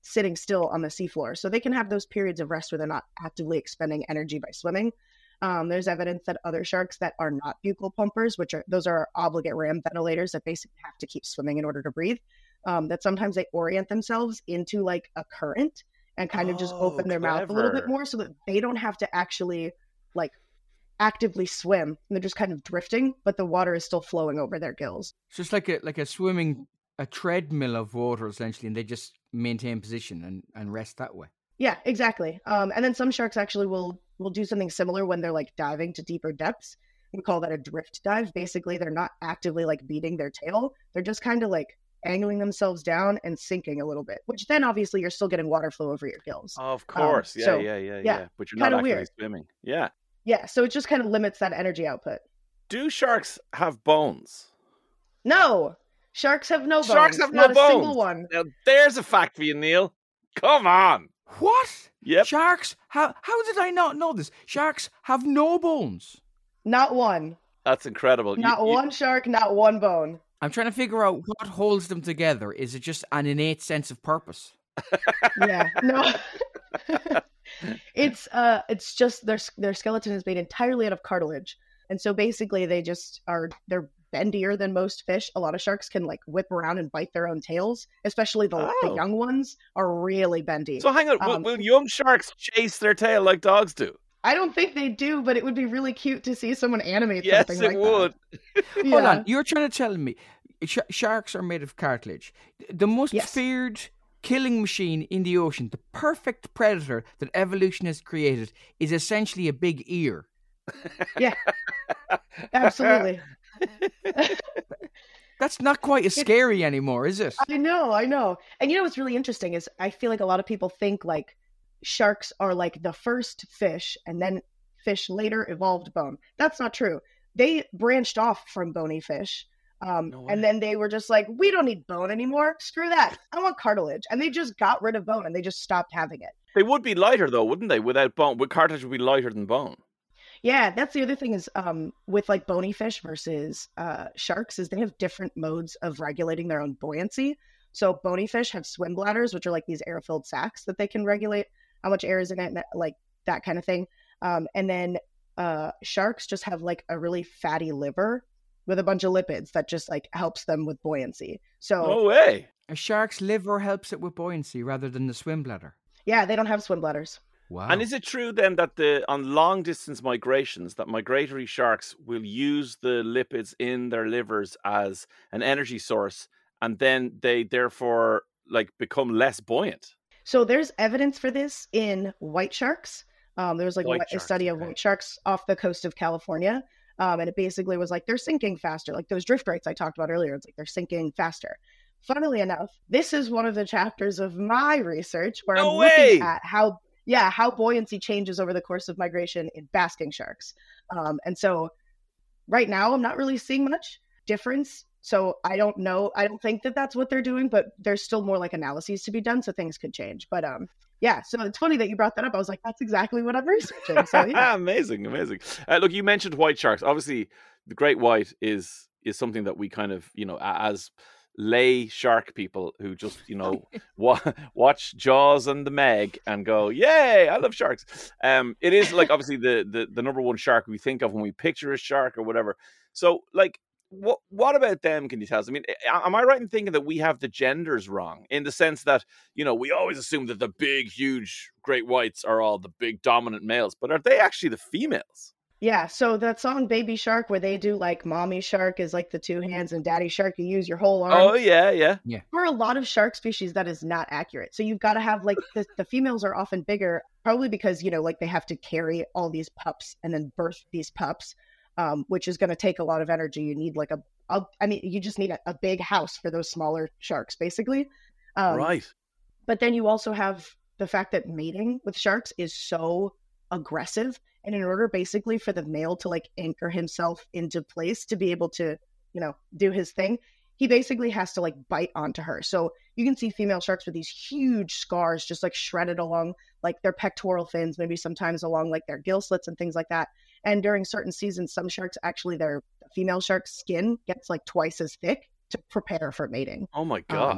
sitting still on the seafloor. So they can have those periods of rest where they're not actively expending energy by swimming. Um, there's evidence that other sharks that are not buccal pumpers, which are those are obligate ram ventilators that basically have to keep swimming in order to breathe, um, that sometimes they orient themselves into like a current and kind of just Oh, open their mouth a little bit clever. more so that they don't have to actually like actively swim. They're just kind of drifting, but the water is still flowing over their gills. It's just like a like a swimming, a treadmill of water essentially, and they just maintain position and, and rest that way. Yeah, exactly. Um, and then some sharks actually will will do something similar when they're like diving to deeper depths. We call that a drift dive. Basically, they're not actively like beating their tail. They're just kind of like angling themselves down and sinking a little bit, which then obviously you're still getting water flow over your gills. Of course. Um, yeah, so, yeah, yeah, yeah, yeah, But you're not kinda actually weird. swimming. Yeah. Yeah, so it just kind of limits that energy output. Do sharks have bones? No, sharks have no bones. Sharks have no not a bones. single one. Now, there's a fact for you, Neil. Come on. What? Yep. Sharks? How how did I not know this? Sharks have no bones. Not one. That's incredible. You- Not you- one shark, not one bone. I'm trying to figure out what holds them together. Is it just an innate sense of purpose? Yeah, no. it's uh it's just their their skeleton is made entirely out of cartilage. And so basically they just are they're bendier than most fish. A lot of sharks can like whip around and bite their own tails, especially the, Oh. the young ones are really bendy. So hang on. Will, Um, will young sharks chase their tail like dogs do? I don't think they do, but it would be really cute to see someone animate Yes, something it like would. that. Hold Yeah. on, you're trying to tell me sh- sharks are made of cartilage. The most Yes. feared killing machine in the ocean, the perfect predator that evolution has created, is essentially a big ear. Yeah. Absolutely. That's not quite as scary anymore, is it? I know, I know. And you know what's really interesting is I feel like a lot of people think like sharks are like the first fish and then fish later evolved bone. That's not true. They branched off from bony fish. Um, No way. and then they were just like, we don't need bone anymore. Screw that. I want cartilage. And they just got rid of bone and they just stopped having it. They would be lighter though, wouldn't they? Without bone, with cartilage would be lighter than bone. Yeah, that's the other thing is um, with like bony fish versus uh, sharks is they have different modes of regulating their own buoyancy. So bony fish have swim bladders, which are like these air-filled sacs that they can regulate how much air is in it, and that, like that kind of thing. Um, and then uh, sharks just have like a really fatty liver with a bunch of lipids that just like helps them with buoyancy. So No way. A shark's liver helps it with buoyancy rather than the swim bladder. yeah, they don't have swim bladders. Wow. And is it true then that the on long distance migrations that migratory sharks will use the lipids in their livers as an energy source, and then they therefore like become less buoyant? So there's evidence for this in white sharks. Um, there was like White a, a sharks, study of okay. white sharks off the coast of California. Um, and it basically was like they're sinking faster, like those drift rates I talked about earlier. It's like they're sinking faster. Funnily enough, this is one of the chapters of my research where No I'm way! looking at how, yeah, how buoyancy changes over the course of migration in basking sharks. Um, and so right now, I'm not really seeing much difference. So I don't know. I don't think that that's what they're doing, but there's still more like analyses to be done. So things could change. But um, yeah, so it's funny that you brought that up. I was like, that's exactly what I'm researching. So yeah. amazing, amazing. Uh, look, you mentioned white sharks. Obviously, the great white is is something that we kind of, you know, a- as lay shark people who just, you know, wa- watch Jaws and the Meg and go, yay, I love sharks. Um, it is like obviously the, the the number one shark we think of when we picture a shark or whatever. So like, what what about them? Can you tell us? I mean, a- am I right in thinking that we have the genders wrong in the sense that, you know, we always assume that the big, huge great whites are all the big dominant males, but are they actually the females? Yeah, so that song Baby Shark where they do like mommy shark is like the two hands and daddy shark you use your whole arm. Oh yeah, yeah. For a lot of shark species that is not accurate. So you've got to have like the, the females are often bigger, probably because, you know, like they have to carry all these pups and then birth these pups, um, which is going to take a lot of energy. You need like a, a I mean, you just need a, a big house for those smaller sharks, basically. Um, Right. But then you also have the fact that mating with sharks is so aggressive. And in order basically for the male to like anchor himself into place to be able to, you know, do his thing, he basically has to like bite onto her. So you can see female sharks with these huge scars just like shredded along like their pectoral fins, maybe sometimes along like their gill slits and things like that. And during certain seasons, some sharks actually, their female shark's skin gets like twice as thick to prepare for mating. Oh my god. Um,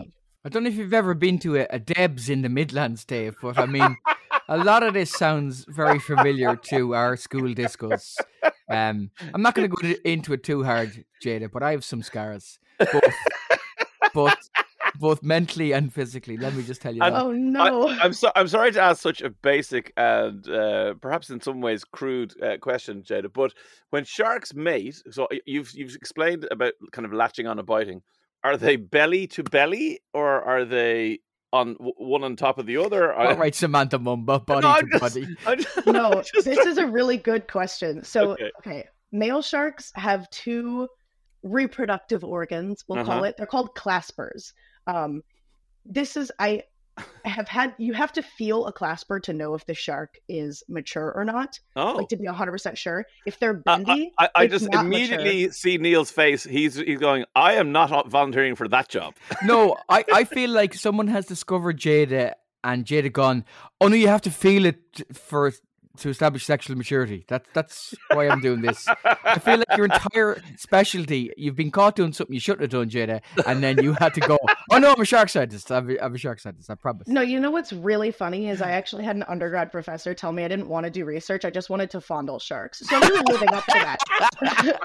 I don't know if you've ever been to a, a Deb's in the Midlands, Dave, but I mean, a lot of this sounds very familiar to our school discos. Um, I'm not going to go into it too hard, Jada, but I have some scars, both, both, both mentally and physically. Let me just tell you And that. Oh no! I, I'm so I'm sorry to ask such a basic and uh, perhaps in some ways crude uh, question, Jada. But when sharks mate, so you've you've explained about kind of latching on and biting. Are they belly to belly, or are they on one on top of the other? All right, Samantha Mumba, body No, to I'm just- body. I'm just- No, I'm just this is a really good question. So, Okay. okay, male sharks have two reproductive organs, we'll call Uh-huh. it. They're called claspers. Um, this is, I have had, you have to feel a clasper to know if the shark is mature or not, Oh. like to be one hundred percent sure. If they're I- bendy, I, I it's just not immediately mature. see Neil's face. He's he's going, I am not volunteering for that job. No, I, I feel like someone has discovered Jada and Jada gone, oh no, you have to feel it for to establish sexual maturity. That, that's why I'm doing this. I feel like your entire specialty, you've been caught doing something you shouldn't have done, Jada, and then you had to go, oh no, I'm a shark scientist. I'm a, I'm a shark scientist, I promise. No, you know what's really funny is I actually had an undergrad professor tell me I didn't want to do research. I just wanted to fondle sharks. So I'm really living up to that.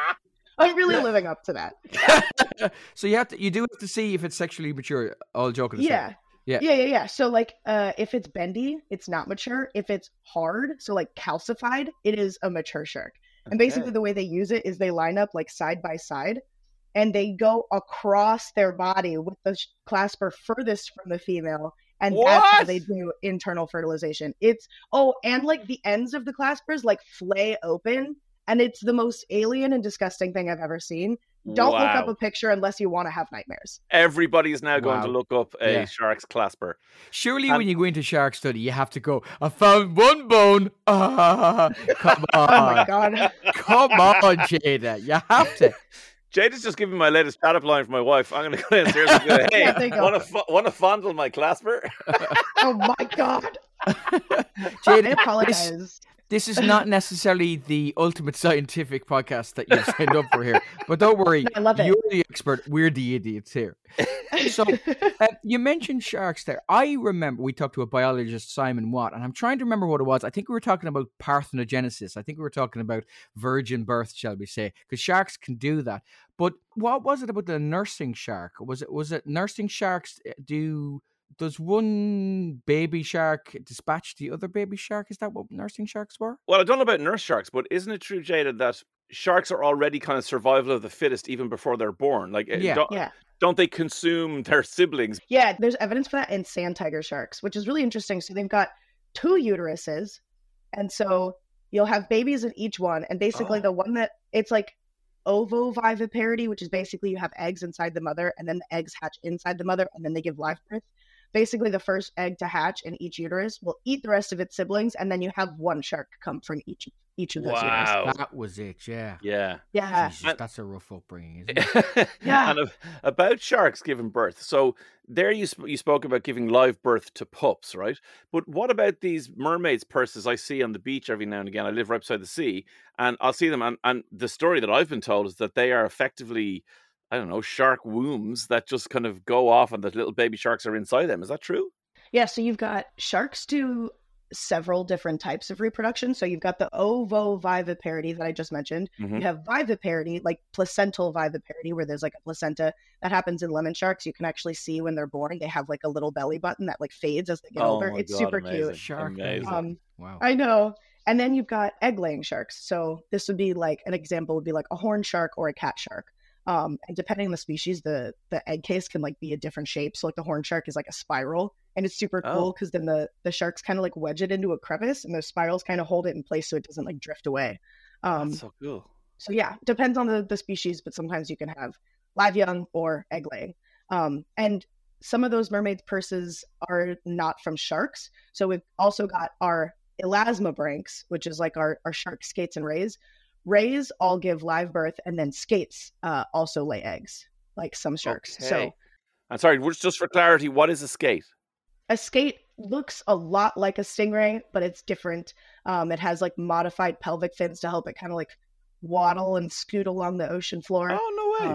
I'm really living up to that. So you have to, you do have to see if it's sexually mature, all joking aside. Yeah. Yeah. Yeah, yeah, yeah. So like uh if it's bendy, it's not mature. If it's hard, so like calcified, it is a mature shark. And basically the way they use it is they line up like side by side and they go across their body with the sh- clasper furthest from the female. And that's how What? they do internal fertilization. It's oh, and like the ends of the claspers like flay open, and it's the most alien and disgusting thing I've ever seen. Don't look up Wow. a picture unless you want to have nightmares. Everybody is now going Wow. to look up a Yeah. shark's clasper. Surely And- when you go into shark study, you have to go, I found one bone. Ah, come on. Oh my god. Come on, Jada. You have to. Jada's just giving my latest chat up line for my wife. I'm going to go downstairs and go, hey, Yeah, there you go. want to want to fondle my clasper? Oh my god. Jada, I apologize. This is not necessarily the ultimate scientific podcast that you've signed up for here, but don't worry. No, I love it. You're the expert. We're the idiots here. So uh, you mentioned sharks there. I remember we talked to a biologist, Simon Watt, and I'm trying to remember what it was. I think we were talking about parthenogenesis. I think we were talking about virgin birth, shall we say, because sharks can do that. But what was it about the nursing shark? Was it was it nursing sharks do? Does one baby shark dispatch the other baby shark? Is that what nursing sharks were? Well, I don't know about nurse sharks, but isn't it true, Jada, that sharks are already kind of survival of the fittest even before they're born? Like, uh, Yeah. don't, Yeah. don't they consume their siblings? Yeah, there's evidence for that in sand tiger sharks, which is really interesting. So they've got two uteruses, and so you'll have babies in each one, and basically Oh. the one that it's like ovoviviparity, which is basically you have eggs inside the mother, and then the eggs hatch inside the mother, and then they give live birth. Basically, the first egg to hatch in each uterus will eat the rest of its siblings, and then you have one shark come from each each of those uteruses. Wow. That was it, yeah. Yeah. Yeah. Jesus, And- that's a rough upbringing, isn't it? Yeah. And ab- about sharks giving birth. So there you sp- you spoke about giving live birth to pups, right? But what about these mermaids' purses I see on the beach every now and again? I live right beside the sea, and I'll see them. And, and the story that I've been told is that they are effectively, I don't know, shark wombs that just kind of go off, and the little baby sharks are inside them. Is that true? Yeah, so you've got sharks do several different types of reproduction. So you've got the ovoviviparity that I just mentioned. Mhm. You have viviparity, like placental viviparity, where there's like a placenta that happens in lemon sharks. You can actually see when they're born, they have like a little belly button that like fades as they get Oh older. my It's God, super amazing. cute. Shark Amazing. baby. Um, Wow. I know. And then you've got egg laying sharks. So this would be like an example would be like a horn shark or a cat shark. Um, and depending on the species, the the egg case can like be a different shape. So like the horn shark is like a spiral, and it's super Oh. cool because then the the sharks kind of like wedge it into a crevice, and those spirals kind of hold it in place so it doesn't like drift away. Um, That's so cool. so yeah, depends on the the species, but sometimes you can have live young or egg laying. Um, and some of those mermaids' purses are not from sharks. So we've also got our elasmobranchs, which is like our our shark skates and rays. Rays all give live birth, and then skates uh, also lay eggs, like some sharks. So Okay. I'm sorry, just just for clarity, what is a skate? a skate looks a lot like a stingray, but it's different. Um, it has like modified pelvic fins to help it kind of like waddle and scoot along the ocean floor. Oh, no way. Um,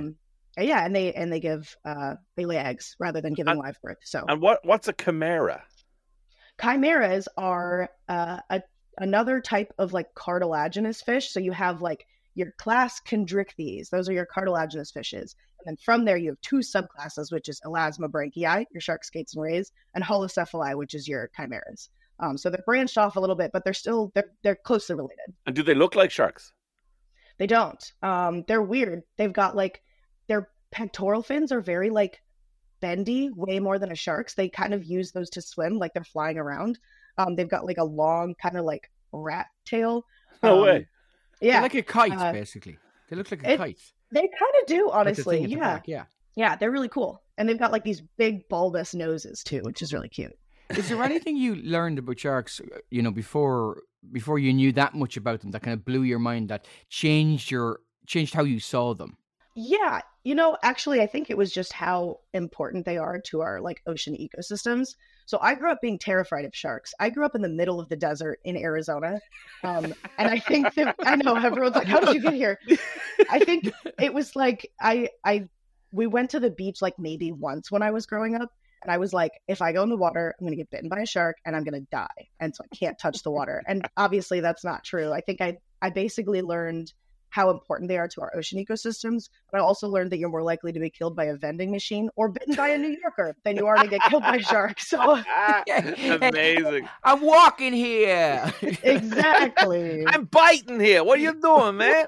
yeah, and they and they give uh, they lay eggs rather than giving And- live birth. So And what what's a chimera? chimeras are uh, a, another type of like cartilaginous fish. So you have like your class Chondrichthyes. Those are your cartilaginous fishes. And then from there, you have two subclasses, which is Elasmobranchii, your sharks, skates, and rays, and Holocephali, which is your chimeras. Um, so they're branched off a little bit, but they're still, they're, they're closely related. And do they look like sharks? They don't. Um, they're weird. They've got like, their pectoral fins are very like bendy, way more than a shark's. They kind of use those to swim, like they're flying around. Um, they've got like a long kind of like rat tail. No Um, way. Yeah. They're like a kite, uh, basically. They look like a it- kite. They kind of do, Like the honestly. thing at the Yeah. back, yeah. Yeah, they're really cool. And they've got like these big bulbous noses too, which is really cute. Is there anything you learned about sharks, you know, before before you knew that much about them that kind of blew your mind, that changed your changed how you saw them? Yeah, you know, actually, I think it was just how important they are to our like ocean ecosystems. So I grew up being terrified of sharks. I grew up in the middle of the desert in Arizona. Um, and I think that, I know everyone's like, how did you get here? I think it was like, I, I, we went to the beach like maybe once when I was growing up. And I was like, if I go in the water, I'm going to get bitten by a shark and I'm going to die. And so I can't touch the water. And obviously that's not true. I think I, I basically learned how important they are to our ocean ecosystems. But I also learned that you're more likely to be killed by a vending machine or bitten by a New Yorker than you are to get killed by sharks. So Amazing. I'm walking here. exactly. I'm biting here. What are you doing, man?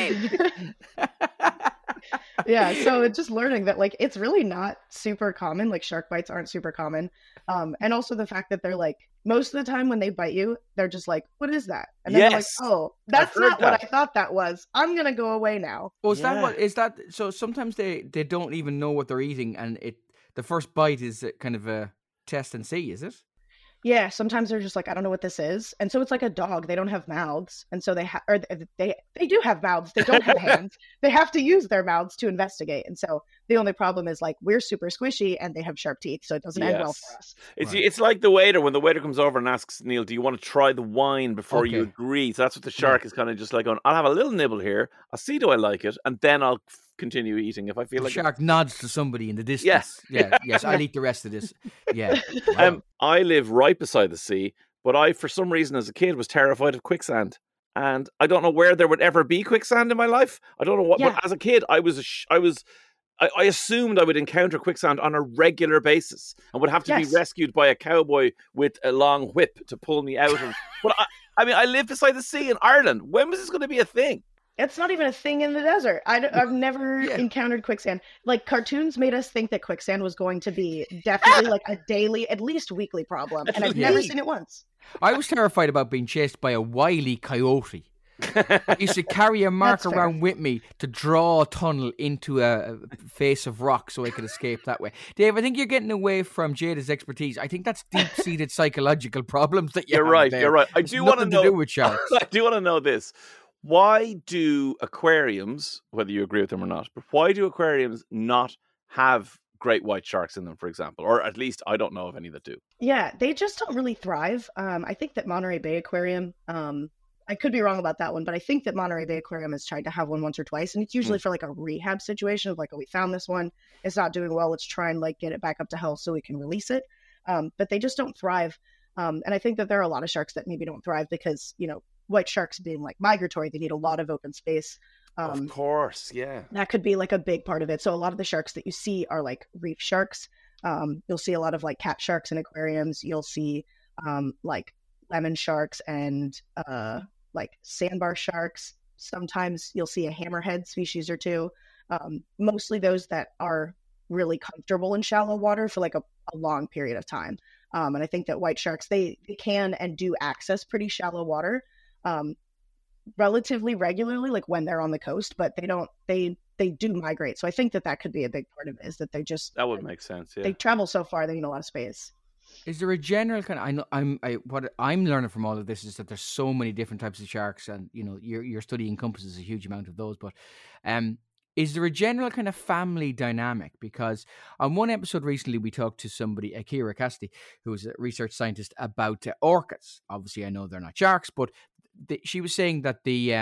Yeah, so it's just learning that like it's really not super common. Like shark bites aren't super common. Um, and also the fact that they're like most of the time when they bite you, they're just like, what is that? And then Yes. they're like, oh, that's heard not what that. I thought that was. I'm gonna go away now. Oh, is that Yeah. what is that? So sometimes they, they don't even know what they're eating, and it the first bite is a kind of a test and see, is it? Yeah, sometimes they're just like, I don't know what this is. And so it's like a dog. They don't have mouths. And so they have, or they, they do have mouths. They don't have hands. They have to use their mouths to investigate. And so the only problem is like, we're super squishy and they have sharp teeth. So it doesn't end well Yes. for us. It's Right. it's like the waiter when the waiter comes over and asks Neil, "Do you want to try the wine before you Okay. agree?" So that's what the shark is kind of just like going. I'll have a little nibble here. I'll see do I like it, and then I'll f- continue eating if I feel The like. shark nods to somebody in the distance. Yes. Yeah. Yes. I'll eat the rest of this. Yeah. It. Wow. Um, I live right beside the sea, but I, for some reason, as a kid, was terrified of quicksand. And I don't know where there would ever be quicksand in my life. I don't know what. Yeah. But as a kid, I was a sh- I was. I, I assumed I would encounter quicksand on a regular basis and would have to Yes. be rescued by a cowboy with a long whip to pull me out of. But I, I mean, I live beside the sea in Ireland. When was this going to be a thing? It's not even a thing in the desert. I, have never Yeah. encountered quicksand. Like cartoons made us think that quicksand was going to be definitely like a daily, at least weekly problem. And I've never Yeah. seen it once. I was terrified about being chased by a wily coyote. I used to carry a mark That's fair. around with me to draw a tunnel into a, a face of rock so I could escape that way. Dave, I think you're getting away from Jada's expertise. I think that's deep-seated psychological problems that you You're have right. there. You're right. I It's do want to nothing know. to do with sharks. I do want to know this. Why do aquariums, whether you agree with them or not, but why do aquariums not have great white sharks in them, for example? Or at least I don't know of any that do. Yeah, they just don't really thrive. Um, I think that Monterey Bay Aquarium, um, I could be wrong about that one, but I think that Monterey Bay Aquarium has tried to have one once or twice, and it's usually for like a rehab situation of like, oh, we found this one, it's not doing well, let's try and like get it back up to health so we can release it. Um, but they just don't thrive. Um, and I think that there are a lot of sharks that maybe don't thrive because, you know, white sharks being like migratory, they need a lot of open space. Um, Of course, yeah. that could be like a big part of it. So a lot of the sharks that you see are like reef sharks. Um, you'll see a lot of like cat sharks in aquariums. You'll see um, like lemon sharks and uh, like sandbar sharks. Sometimes you'll see a hammerhead species or two. Um, mostly those that are really comfortable in shallow water for like a, a long period of time. Um, and I think that white sharks, they, they can and do access pretty shallow water. Um, relatively regularly, like when they're on the coast, but they don't they they do migrate. So I think that that could be a big part of it, is that they just That would make sense, yeah. they travel so far, they need a lot of space. Is there a general kind of? I know I'm. I what I'm learning from all of this is that there's so many different types of sharks, and you know your your study encompasses a huge amount of those. But um, is there a general kind of family dynamic? Because on one episode recently, we talked to somebody, Akira Cassidy, who is a research scientist about uh, orcas. Obviously, I know they're not sharks, but the, she was saying that the um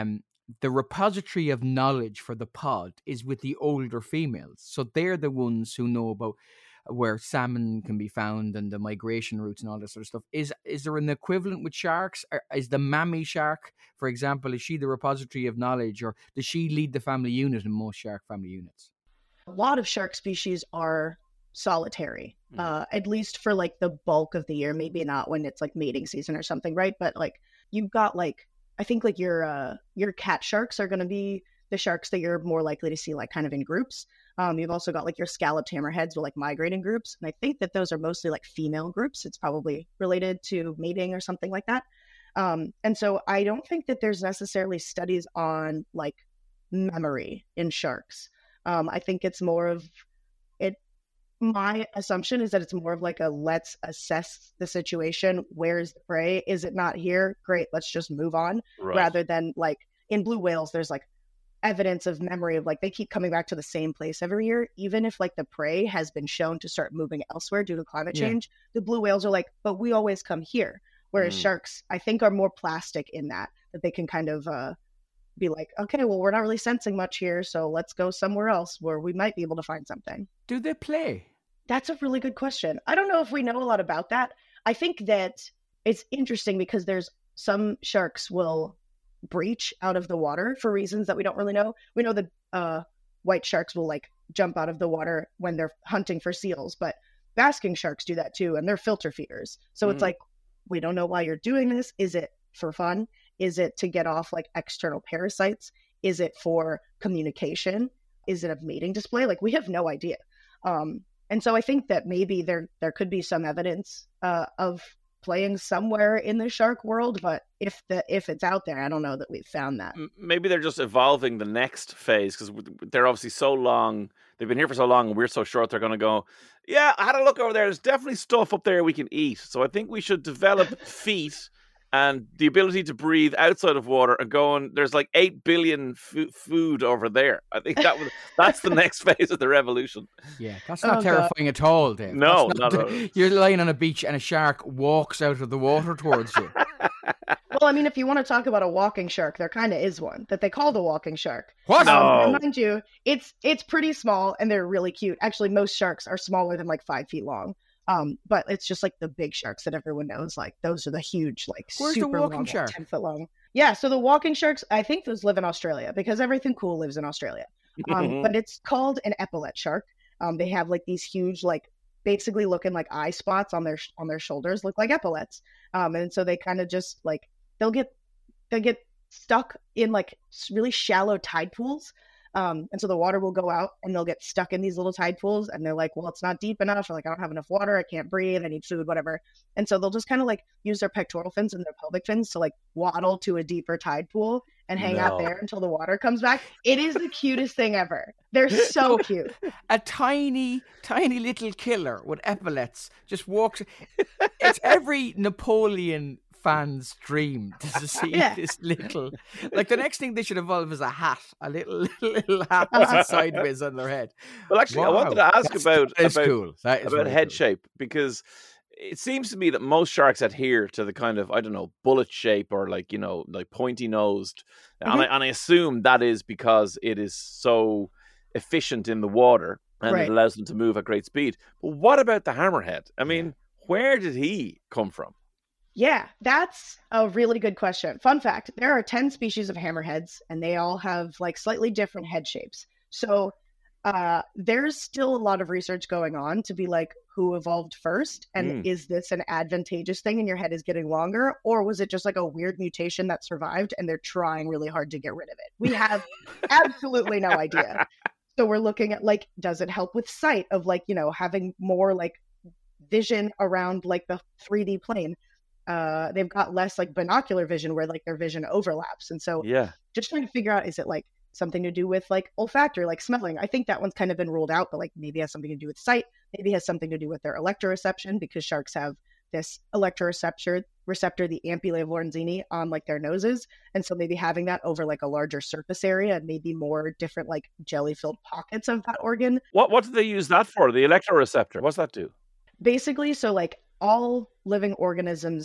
the repository of knowledge for the pod is with the older females. So they're the ones who know about where salmon can be found and the migration routes and all this sort of stuff. Is is there an equivalent with sharks? Or is the mammy shark, for example, is she the repository of knowledge, or does she lead the family unit in most shark family units? A lot of shark species are solitary, mm. uh, at least for like the bulk of the year. Maybe not when it's like mating season or something, right? But like you've got like, I think like your uh, your cat sharks are going to be the sharks that you're more likely to see like kind of in groups. Um, you've also got like your scalloped hammerheads will like migrate in groups. And I think that those are mostly like female groups. It's probably related to mating or something like that. Um, and so I don't think that there's necessarily studies on like memory in sharks. Um, I think it's more of it. My assumption is that it's more of like a let's assess the situation. Where's the prey? Is it not here? Great. Let's just move on. Right. Rather than like in blue whales, there's like evidence of memory of like they keep coming back to the same place every year, even if like the prey has been shown to start moving elsewhere due to climate change. Yeah. The blue whales are like, but we always come here. Whereas mm. sharks, I think, are more plastic in that that they can kind of uh, be like, okay, well, we're not really sensing much here, so let's go somewhere else where we might be able to find something. Do they play? That's a really good question. I don't know if we know a lot about that. I think that it's interesting because there's some sharks will breach out of the water for reasons that we don't really know. We know that uh, white sharks will like jump out of the water when they're hunting for seals, but basking sharks do that too, and they're filter feeders. So mm. it's like, we don't know why you're doing this. Is it for fun? Is it to get off like external parasites? Is it for communication? Is it a mating display? Like we have no idea. Um, and so I think that maybe there there could be some evidence uh, of playing somewhere in the shark world, but if the if it's out there, I don't know that we've found that. Maybe they're just evolving the next phase because they're obviously so long. They've been here for so long, and we're so short. They're going to go, yeah, I had a look over there. There's definitely stuff up there we can eat. So I think we should develop feet and the ability to breathe outside of water and go on. There's like eight billion f- food over there. I think that was that's the next phase of the revolution. Yeah, that's not oh, terrifying God. At all, Dave. No, not not the, at all. You're lying on a beach and a shark walks out of the water towards you. Well, I mean, if you want to talk about a walking shark, there kind of is one that they call the walking shark. What? No. Um, mind you, it's it's pretty small and they're really cute. Actually, most sharks are smaller than like five feet long. Um, but it's just like the big sharks that everyone knows. Like those are the huge, like Where's super the walking long, shark? like, ten foot long. Yeah, so the walking sharks, I think those live in Australia because everything cool lives in Australia. Um, but it's called an epaulet shark. Um, they have like these huge, like basically looking like eye spots on their on their shoulders, look like epaulets. Um, and so they kind of just like they'll get they get stuck in like really shallow tide pools. Um, and so the water will go out and they'll get stuck in these little tide pools and they're like, well, it's not deep enough. Or like, I don't have enough water. I can't breathe. I need food, whatever. And so they'll just kind of like use their pectoral fins and their pelvic fins to like waddle to a deeper tide pool and hang no. out there until the water comes back. It is the cutest thing ever. They're so cute. A tiny, tiny little killer with epaulets just walks. It's every Napoleon fan's dream to see yeah. this little, like the next thing they should evolve is a hat, a little little, little hat with sideways on their head. Well, actually, wow. I wanted to ask That's, about that is about, cool. That is about head cool. shape because it seems to me that most sharks adhere to the kind of I don't know bullet shape or like you know like pointy nosed, mm-hmm. and I and I assume that is because it is so efficient in the water and right. it allows them to move at great speed. But what about the hammerhead? I mean, yeah. where did he come from? Yeah, that's a really good question. Fun fact, there are ten species of hammerheads and they all have like slightly different head shapes. So uh, there's still a lot of research going on to be like, who evolved first? And mm. is this an advantageous thing and your head is getting longer? Or was it just like a weird mutation that survived and they're trying really hard to get rid of it? We have absolutely no idea. So we're looking at like, does it help with sight of like, you know, having more like vision around like the three D plane? Uh, they've got less like binocular vision where like their vision overlaps. And so yeah, just trying to figure out, is it like something to do with like olfactory, like smelling? I think that one's kind of been ruled out, but like maybe it has something to do with sight. Maybe it has something to do with their electroreception because sharks have this electroreceptor receptor, the ampullae of Lorenzini on like their noses. And so maybe having that over like a larger surface area and maybe more different like jelly filled pockets of that organ. What, what do they use that for? The electroreceptor. What's that do? Basically, so like all living organisms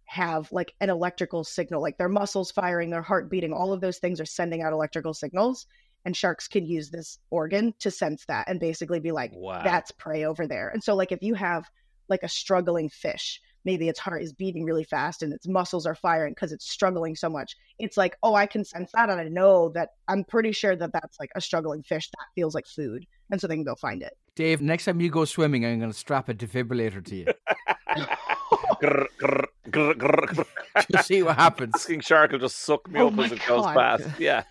have like an electrical signal, like their muscles firing, their heart beating, all of those things are sending out electrical signals. And sharks can use this organ to sense that and basically be like, Wow. that's prey over there. And so like if you have like a struggling fish, maybe its heart is beating really fast and its muscles are firing because it's struggling so much. It's like, oh, I can sense that. And I know that I'm pretty sure that that's like a struggling fish that feels like food. And so they can go find it. Dave, next time you go swimming, I'm going to strap a defibrillator to you. Grr, grr, grr, grr, grr. Just see what happens. Asking shark will just suck me Oh up my as it goes God. past. Yeah.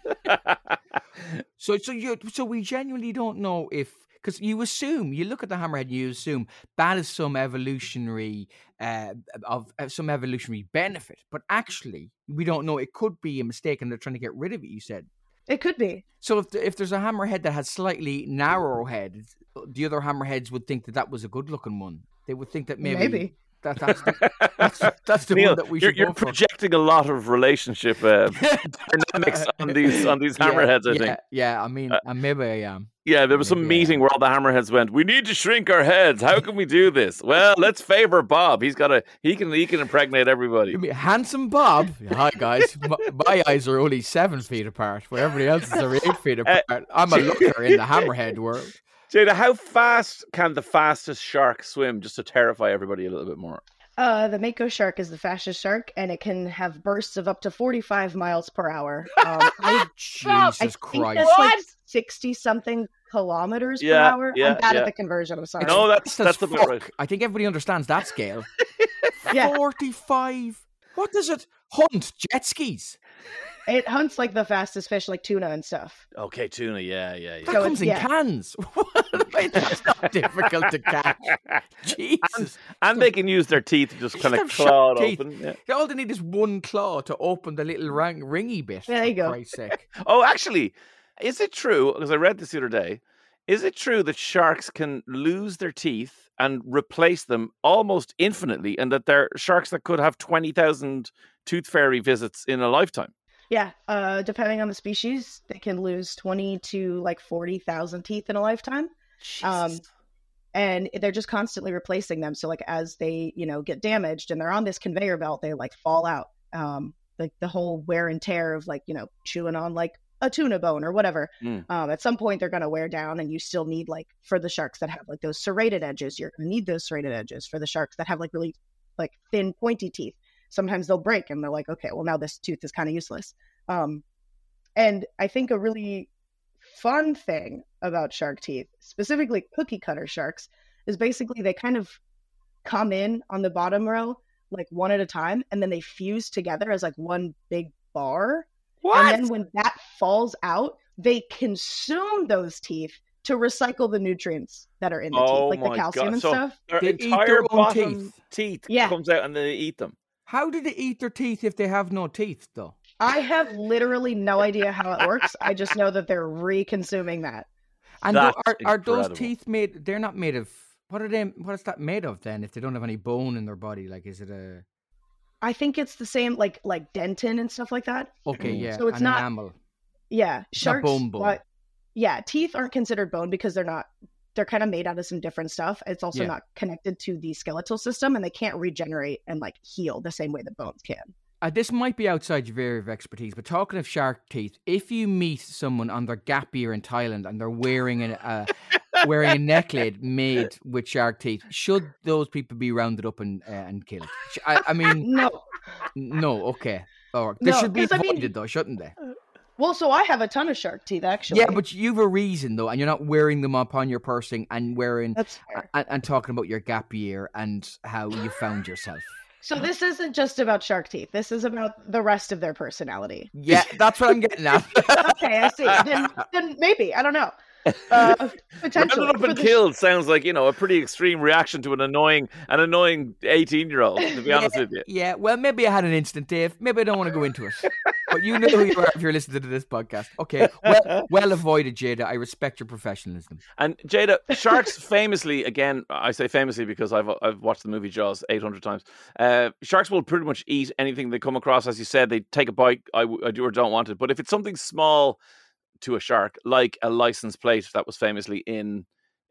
So, so you, so we genuinely don't know if, because you assume, you look at the hammerhead and you assume that is some evolutionary, uh, of uh, some evolutionary benefit, but actually we don't know. It could be a mistake, and they're trying to get rid of it. You said. It could be. So if if there's a hammerhead that has slightly narrow head, the other hammerheads would think that that was a good looking one. They would think that maybe. Maybe. That, that's, the, that's, that's the Neil, one that we you're, should you're go for. projecting a lot of relationship uh, dynamics on these on these hammerheads. I yeah, think. Yeah, I mean, Uh, uh, maybe I am. Yeah, there was some Maybe I meeting am. where all the hammerheads went, "We need to shrink our heads. How can we do this?" Well, let's favor Bob. He's got a he can he can impregnate everybody. You mean handsome Bob? Hi guys, my, my eyes are only seven feet apart, where everybody else's are eight feet Uh, apart. I'm a looker in the hammerhead world. Jada, how fast can the fastest shark swim, just to terrify everybody a little bit more? Uh, the mako shark is the fastest shark, and it can have bursts of up to forty-five miles per hour. Um, I, I Jesus think Christ! that's like sixty something kilometers Yeah, per hour. yeah, I'm bad yeah. at the conversion. I'm sorry. No, that's That's that's about fuck. right. I think everybody understands that scale. Yeah. Forty-five. What does it hunt? Jet skis. It hunts like the fastest fish, like tuna and stuff. Okay, tuna. Yeah, yeah, That yeah. So comes it's- in yeah. cans. Wait, that's not difficult to catch. Jesus. And they can use their teeth to just They kind of have sharp claw it teeth. open. Yeah. All they need is one claw to open the little ring, ringy bit. There you for go. Christ's sake. Oh, actually, is it true? Because I read this the other day. Is it true that sharks can lose their teeth and replace them almost infinitely, and that there are sharks that could have twenty thousand tooth fairy visits in a lifetime? Yeah, uh, depending on the species, they can lose twenty to like forty thousand teeth in a lifetime. Um, and they're just constantly replacing them. So like as they, you know, get damaged and they're on this conveyor belt, they like fall out. Um, like the whole wear and tear of like, you know, chewing on like a tuna bone or whatever. Mm. Um, at some point they're going to wear down, and you still need like, for the sharks that have like those serrated edges, you're going to need those serrated edges. For the sharks that have like really like thin pointy teeth, sometimes they'll break and they're like, okay, well now this tooth is kind of useless. Um, and I think a really fun thing about shark teeth, specifically cookie cutter sharks, is basically they kind of come in on the bottom row like one at a time, and then they fuse together as like one big bar. What? And then when that falls out, they consume those teeth to recycle the nutrients that are in the Oh teeth, like my the calcium God. and So stuff. their They eat entire their own bottom teeth. teeth, Yeah. comes out and they eat them. How do they eat their teeth if they have no teeth, though? I have literally no idea how it works. I just know that they're re-consuming that. And tho- That's are, are those incredible. teeth made? They're not made of. What are they? What is that made of then? If they don't have any bone in their body, like is it a? I think it's the same, like like dentin and stuff like that. Okay, Mm. yeah. So it's an not- enamel. Yeah, It's not sharks. bone bone. But yeah, teeth aren't considered bone because they're not. They're kind of made out of some different stuff. It's also Yeah. not connected to the skeletal system, and they can't regenerate and like heal the same way that bones can. Uh, this might be outside your area of expertise, but talking of shark teeth, if you meet someone on their gap year in Thailand and they're wearing a uh, wearing a necklace made with shark teeth, should those people be rounded up and uh, and killed? Sh- I, I mean, No. no. Okay, or they No, should be 'cause I mean- avoided, though, shouldn't they? Well, so I have a ton of shark teeth actually. Yeah, but you've a reason though, and you're not wearing them upon your person and wearing that's fair. and, and talking about your gap year and how you found yourself. So this isn't just about shark teeth. This is about the rest of their personality. Yeah, that's what I'm getting at. Okay, I see. Then, then maybe I don't know. Uh, potentially. Rounded up For and the- killed sounds like, you know, a pretty extreme reaction to an annoying an annoying eighteen year old, to be honest with you. Yeah, well, maybe I had an instant, Dave. Maybe I don't want to go into it. But you know who you are if you're listening to this podcast. Okay, well, well avoided, Jada. I respect your professionalism. And Jada, sharks famously, again, I say famously because I've I've watched the movie Jaws eight hundred times. Uh, sharks will pretty much eat anything they come across. As you said, they take a bite. I, I do or don't want it. But if it's something small to a shark, like a license plate that was famously in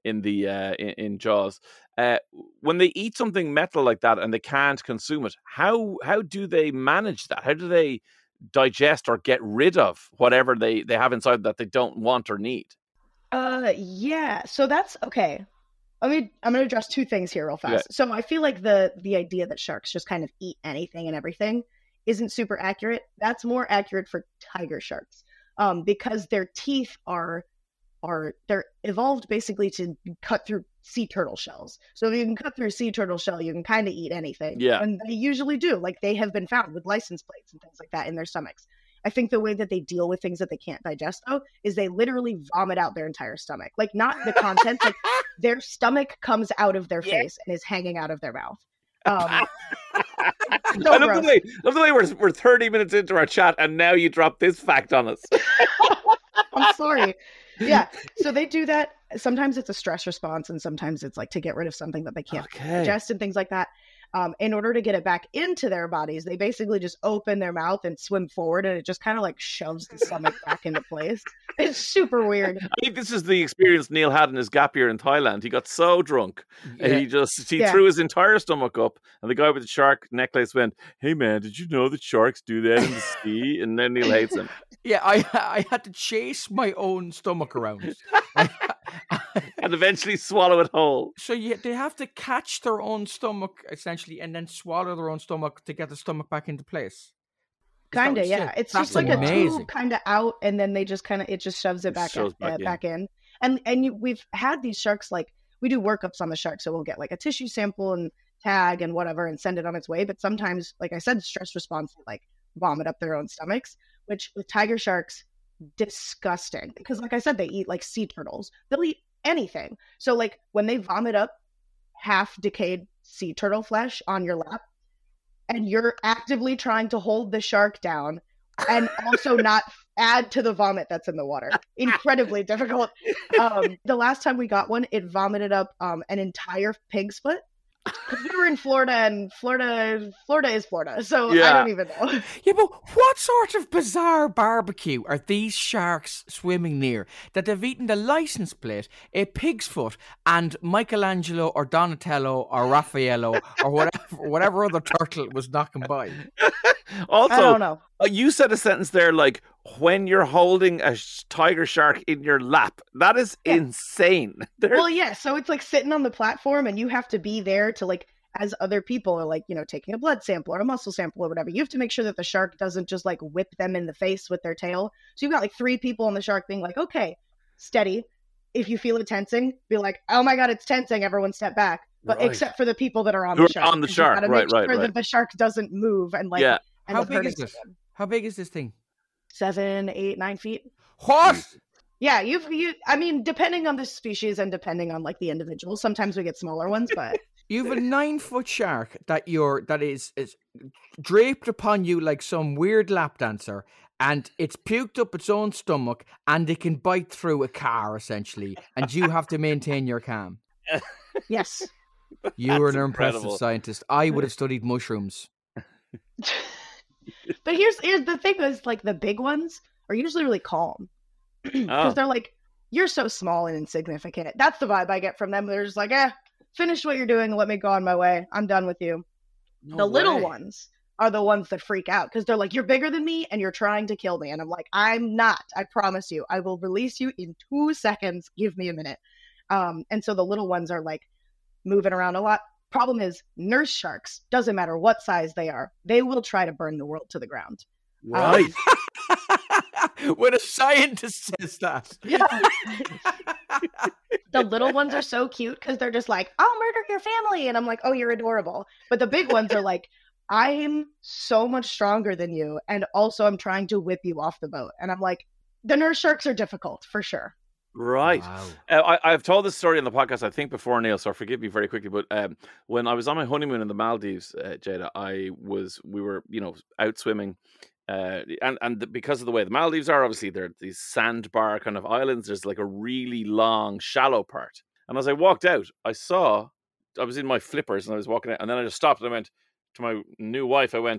in the uh, in, in Jaws. Uh, when they eat something metal like that and they can't consume it, how how do they manage that? How do they digest or get rid of whatever they, they have inside that they don't want or need? Uh, yeah. So that's okay. I mean, I'm going to address two things here real fast. Yeah. So I feel like the the idea that sharks just kind of eat anything and everything isn't super accurate. That's more accurate for tiger sharks, um, because their teeth are are they're evolved basically to cut through sea turtle shells. So if you can cut through a sea turtle shell, you can kind of eat anything. Yeah. And they usually do. Like they have been found with license plates and things like that in their stomachs. I think the way that they deal with things that they can't digest, though, is they literally vomit out their entire stomach. Like, not the contents, like their stomach comes out of their face and is hanging out of their mouth. Um, so I love gross. the way, love the way we're, we're thirty minutes into our chat and now you drop this fact on us. I'm sorry. Yeah. So they do that. Sometimes it's a stress response and sometimes it's like to get rid of something that they can't Okay. digest and things like that. Um, in order to get it back into their bodies, they basically just open their mouth and swim forward, and it just kind of like shoves the stomach back into place. It's super weird. I think this is the experience Neil had in his gap year in Thailand. He got so drunk, and Yeah. he just he Yeah. threw his entire stomach up, and the guy with the shark necklace went, "Hey man, did you know that sharks do that in the sea?" And then Neil hates him. Yeah, I I had to chase my own stomach around. And eventually swallow it whole. So yeah, they have to catch their own stomach essentially, and then swallow their own stomach to get the stomach back into place. Is that Kind what of, you yeah. said? It's That's just like amazing. a tube kind of out, and then they just kind of it just shoves it back, Shoves in, back uh, in. back in. And and you, we've had these sharks, like we do workups on the shark, so we'll get like a tissue sample and tag and whatever, and send it on its way. But sometimes, like I said, stress response, they, like vomit up their own stomachs, which with tiger sharks, disgusting. Because like I said, they eat like sea turtles. They'll eat anything. So like when they vomit up half decayed sea turtle flesh on your lap, and you're actively trying to hold the shark down and also not add to the vomit that's in the water. Incredibly difficult. Um, the last time we got one, it vomited up um, an entire pig's foot. Because we were in Florida, and Florida, Florida is Florida, so I Yeah. don't even know. Yeah, but what sort of bizarre barbecue are these sharks swimming near that they've eaten the license plate, a pig's foot, and Michelangelo or Donatello or Raffaello or whatever whatever other turtle was knocking by? Also, I don't know. uh, you said a sentence there like, when you're holding a sh- tiger shark in your lap. That is Yeah. insane. They're- Well, yeah, so it's like sitting on the platform, and you have to be there to like, as other people are like, you know, taking a blood sample or a muscle sample or whatever, you have to make sure that the shark doesn't just like whip them in the face with their tail. So you've got like three people on the shark being like, okay, steady. If you feel it tensing, be like, oh my God, it's tensing. Everyone step back. But Right. except for the people that are on Who the are shark. on the 'cause you shark, gotta right, make right, sure right. that the shark doesn't move and like, Yeah. end How up big hurting is this? someone. How big is this thing? Seven, eight, nine feet. What? Yeah, you've you. I mean, depending on the species and depending on like the individual, sometimes we get smaller ones, but You have a nine foot shark that you're that is, is draped upon you like some weird lap dancer, and it's puked up its own stomach, and it can bite through a car essentially, and you have to maintain your calm. yes. You are That's an impressive incredible. scientist. I would have studied mushrooms. But here's here's the thing: is like the big ones are usually really calm because Oh. they're like, you're so small and insignificant. That's the vibe I get from them. They're just like, eh, finish what you're doing, let me go on my way. I'm done with you. No the little way. ones are the ones that freak out because they're like, you're bigger than me and you're trying to kill me. And I'm like, I'm not. I promise you. I will release you in two seconds. Give me a minute. Um, and so the little ones are like moving around a lot. Problem is, nurse sharks, doesn't matter what size they are, they will try to burn the world to the ground. Right. When a scientist says that. Yeah. The little ones are so cute because they're just like, I'll murder your family. And I'm like, oh, you're adorable. But the big ones are like, I'm so much stronger than you. And also, I'm trying to whip you off the boat. And I'm like, the nurse sharks are difficult for sure. Right. Wow. Uh, I, I've told this story on the podcast, I think, before, Neil, so forgive me very quickly. But um, when I was on my honeymoon in the Maldives, uh, Jada, I was, we were, you know, out swimming. Uh, and and the, because of the way the Maldives are, obviously, they're these sandbar kind of islands. There's like a really long, shallow part. And as I walked out, I saw, I was in my flippers and I was walking out. And then I just stopped and I went to my new wife, I went,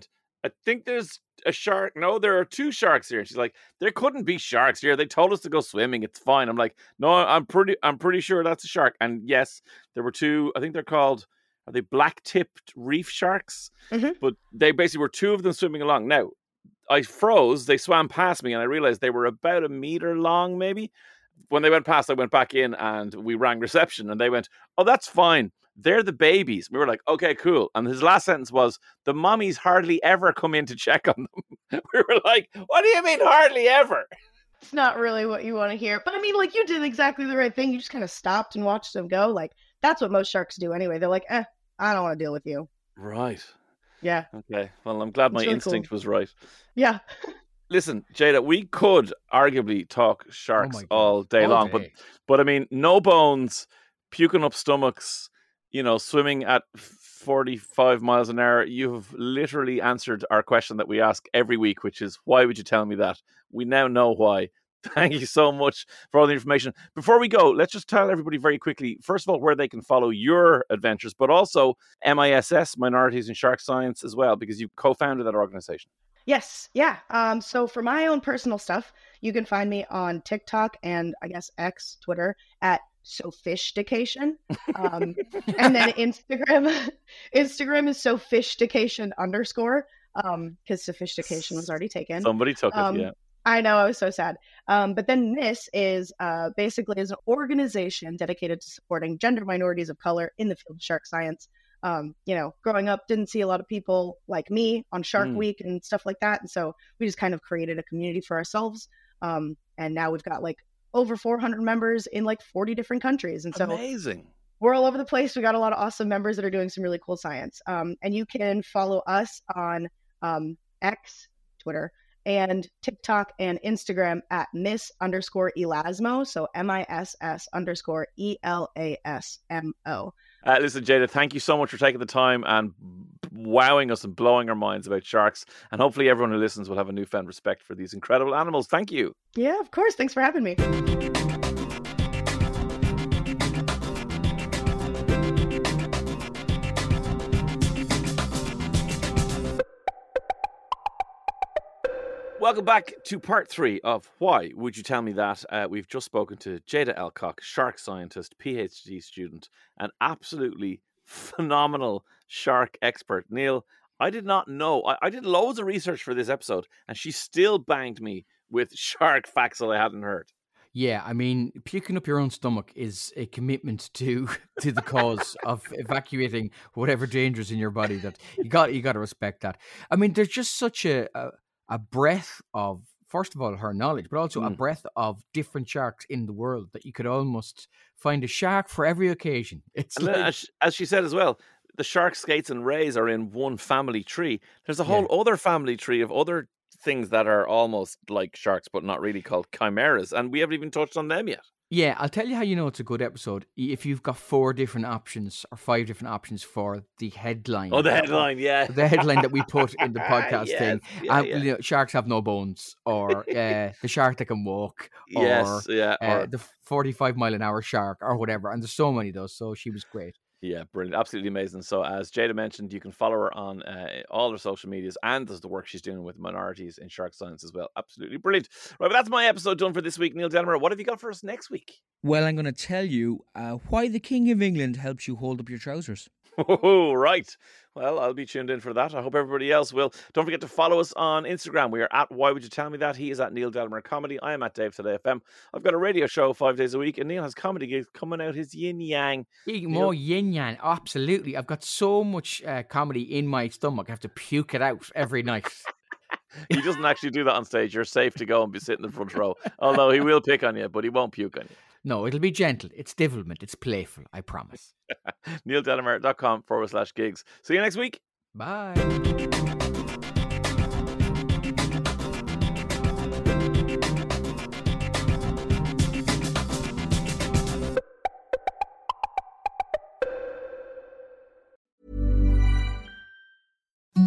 I think there's a shark. No, there are two sharks here. And she's like, there couldn't be sharks here. They told us to go swimming. It's fine. I'm like, no, I'm pretty, I'm pretty sure that's a shark. And yes, there were two. I think they're called, are they black-tipped reef sharks? Mm-hmm. But they basically were two of them swimming along. Now, I froze. They swam past me, and I realized they were about a meter long, maybe. When they went past, I went back in, and we rang reception, and they went, oh, that's fine. They're the babies. We were like, okay, cool. And his last sentence was, the mummies hardly ever come in to check on them. We were like, what do you mean hardly ever? It's not really what you want to hear. But I mean, like, you did exactly the right thing. You just kind of stopped and watched them go. Like, that's what most sharks do anyway. They're like, eh, I don't want to deal with you. Right. Yeah. Okay. Well, I'm glad my really instinct cool. was right. Yeah. Listen, Jada, we could arguably talk sharks Oh all day all long, day. but but I mean, no bones, puking up stomachs, you know, swimming at forty-five miles an hour. You've literally answered our question that we ask every week, which is, why would you tell me that? We now know why. Thank you so much for all the information. Before we go, let's just tell everybody very quickly, first of all, where they can follow your adventures, but also M I S S, Minorities in Shark Science, as well, because you co-founded that organization. Yes. Yeah. Um, so for my own personal stuff, you can find me on TikTok and I guess X, Twitter at Sophistication. Um, and then Instagram, Instagram is Sophistication underscore, um, because sophistication was already taken. Somebody took it, Um, yeah. I know, I was so sad. Um, but then this is uh, basically is an organization dedicated to supporting gender minorities of color in the field of shark science. Um, you know, growing up, didn't see a lot of people like me on Shark Mm. Week and stuff like that. And so we just kind of created a community for ourselves. Um, and now we've got like over four hundred members in like forty different countries. And so Amazing. we're all over the place. We got a lot of awesome members that are doing some really cool science. Um, and you can follow us on um, X, Twitter, and TikTok and Instagram at Miss underscore Elasmo. So M I S S underscore E L A S M O. Uh, listen, Jada, thank you so much for taking the time and wowing us and blowing our minds about sharks. And hopefully everyone who listens will have a newfound respect for these incredible animals. Thank you. Yeah, of course. Thanks for having me. Welcome back to part three of Why Would You Tell Me That? Uh, we've just spoken to Jada Elcock, shark scientist, PhD student, an absolutely phenomenal shark expert. Neil, I did not know. I, I did loads of research for this episode, and she still banged me with shark facts that I hadn't heard. Yeah, I mean, puking up your own stomach is a commitment to to the cause of evacuating whatever dangers in your body. That you got you got to respect that. I mean, there's just such a, a a breadth of, first of all, her knowledge, but also mm. a breadth of different sharks in the world that you could almost find a shark for every occasion. It's and like, as, as she said as well, the shark, skates, and rays are in one family tree. There's a whole yeah. other family tree of other things that are almost like sharks, but not really, called chimeras, and we haven't even touched on them yet. Yeah, I'll tell you how you know it's a good episode. If you've got four different options or five different options for the headline. Oh, the headline, yeah. The headline that we put in the podcast yes, thing. Yeah, and, yeah. You know, sharks have no bones, or uh, the shark that can walk, or, yes, yeah, uh, or the forty-five mile an hour shark, or whatever. And there's so many of those, so she was great. Yeah, brilliant. Absolutely amazing. So as Jada mentioned, you can follow her on uh, all her social medias, and there's the work she's doing with minorities in shark science as well. Absolutely brilliant. Right, but that's my episode done for this week. Neil Delamere, what have you got for us next week? Well, I'm going to tell you uh, why the King of England helps you hold up your trousers. Oh, right. Well, I'll be tuned in for that. I hope everybody else will. Don't forget to follow us on Instagram. We are at Why Would You Tell Me That? He is at Neil Delamere Comedy. I am at Dave Today F M. I've got a radio show five days a week, and Neil has comedy gigs coming out his yin yang. More yin yang, absolutely. I've got so much uh, comedy in my stomach. I have to puke it out every night. He doesn't actually do that on stage. You're safe to go and be sitting in the front row. Although he will pick on you, but he won't puke on you. No, it'll be gentle. It's devilment. It's playful. I promise. Neil Delamere dot com forward slash gigs. See you next week. Bye.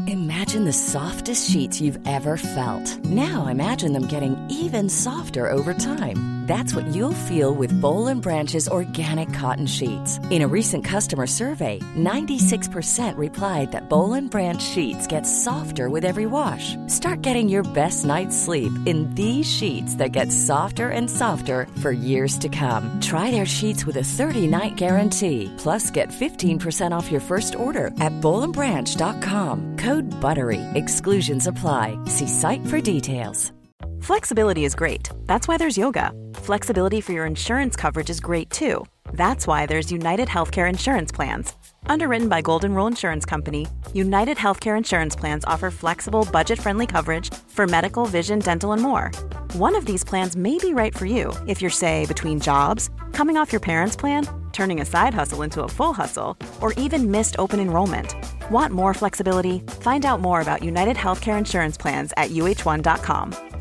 Imagine the softest sheets you've ever felt. Now imagine them getting even softer over time. That's what you'll feel with Boll and Branch's organic cotton sheets. In a recent customer survey, ninety-six percent replied that Boll and Branch sheets get softer with every wash. Start getting your best night's sleep in these sheets that get softer and softer for years to come. Try their sheets with a thirty-night guarantee. Plus, get fifteen percent off your first order at boll and branch dot com. Code BUTTERY. Exclusions apply. See site for details. Flexibility is great. That's why there's yoga. Flexibility for your insurance coverage is great too. That's why there's United Healthcare Insurance Plans. Underwritten by Golden Rule Insurance Company, United Healthcare Insurance Plans offer flexible, budget-friendly coverage for medical, vision, dental, and more. One of these plans may be right for you if you're, say, between jobs, coming off your parents' plan, turning a side hustle into a full hustle, or even missed open enrollment. Want more flexibility? Find out more about United Healthcare Insurance Plans at U H one dot com.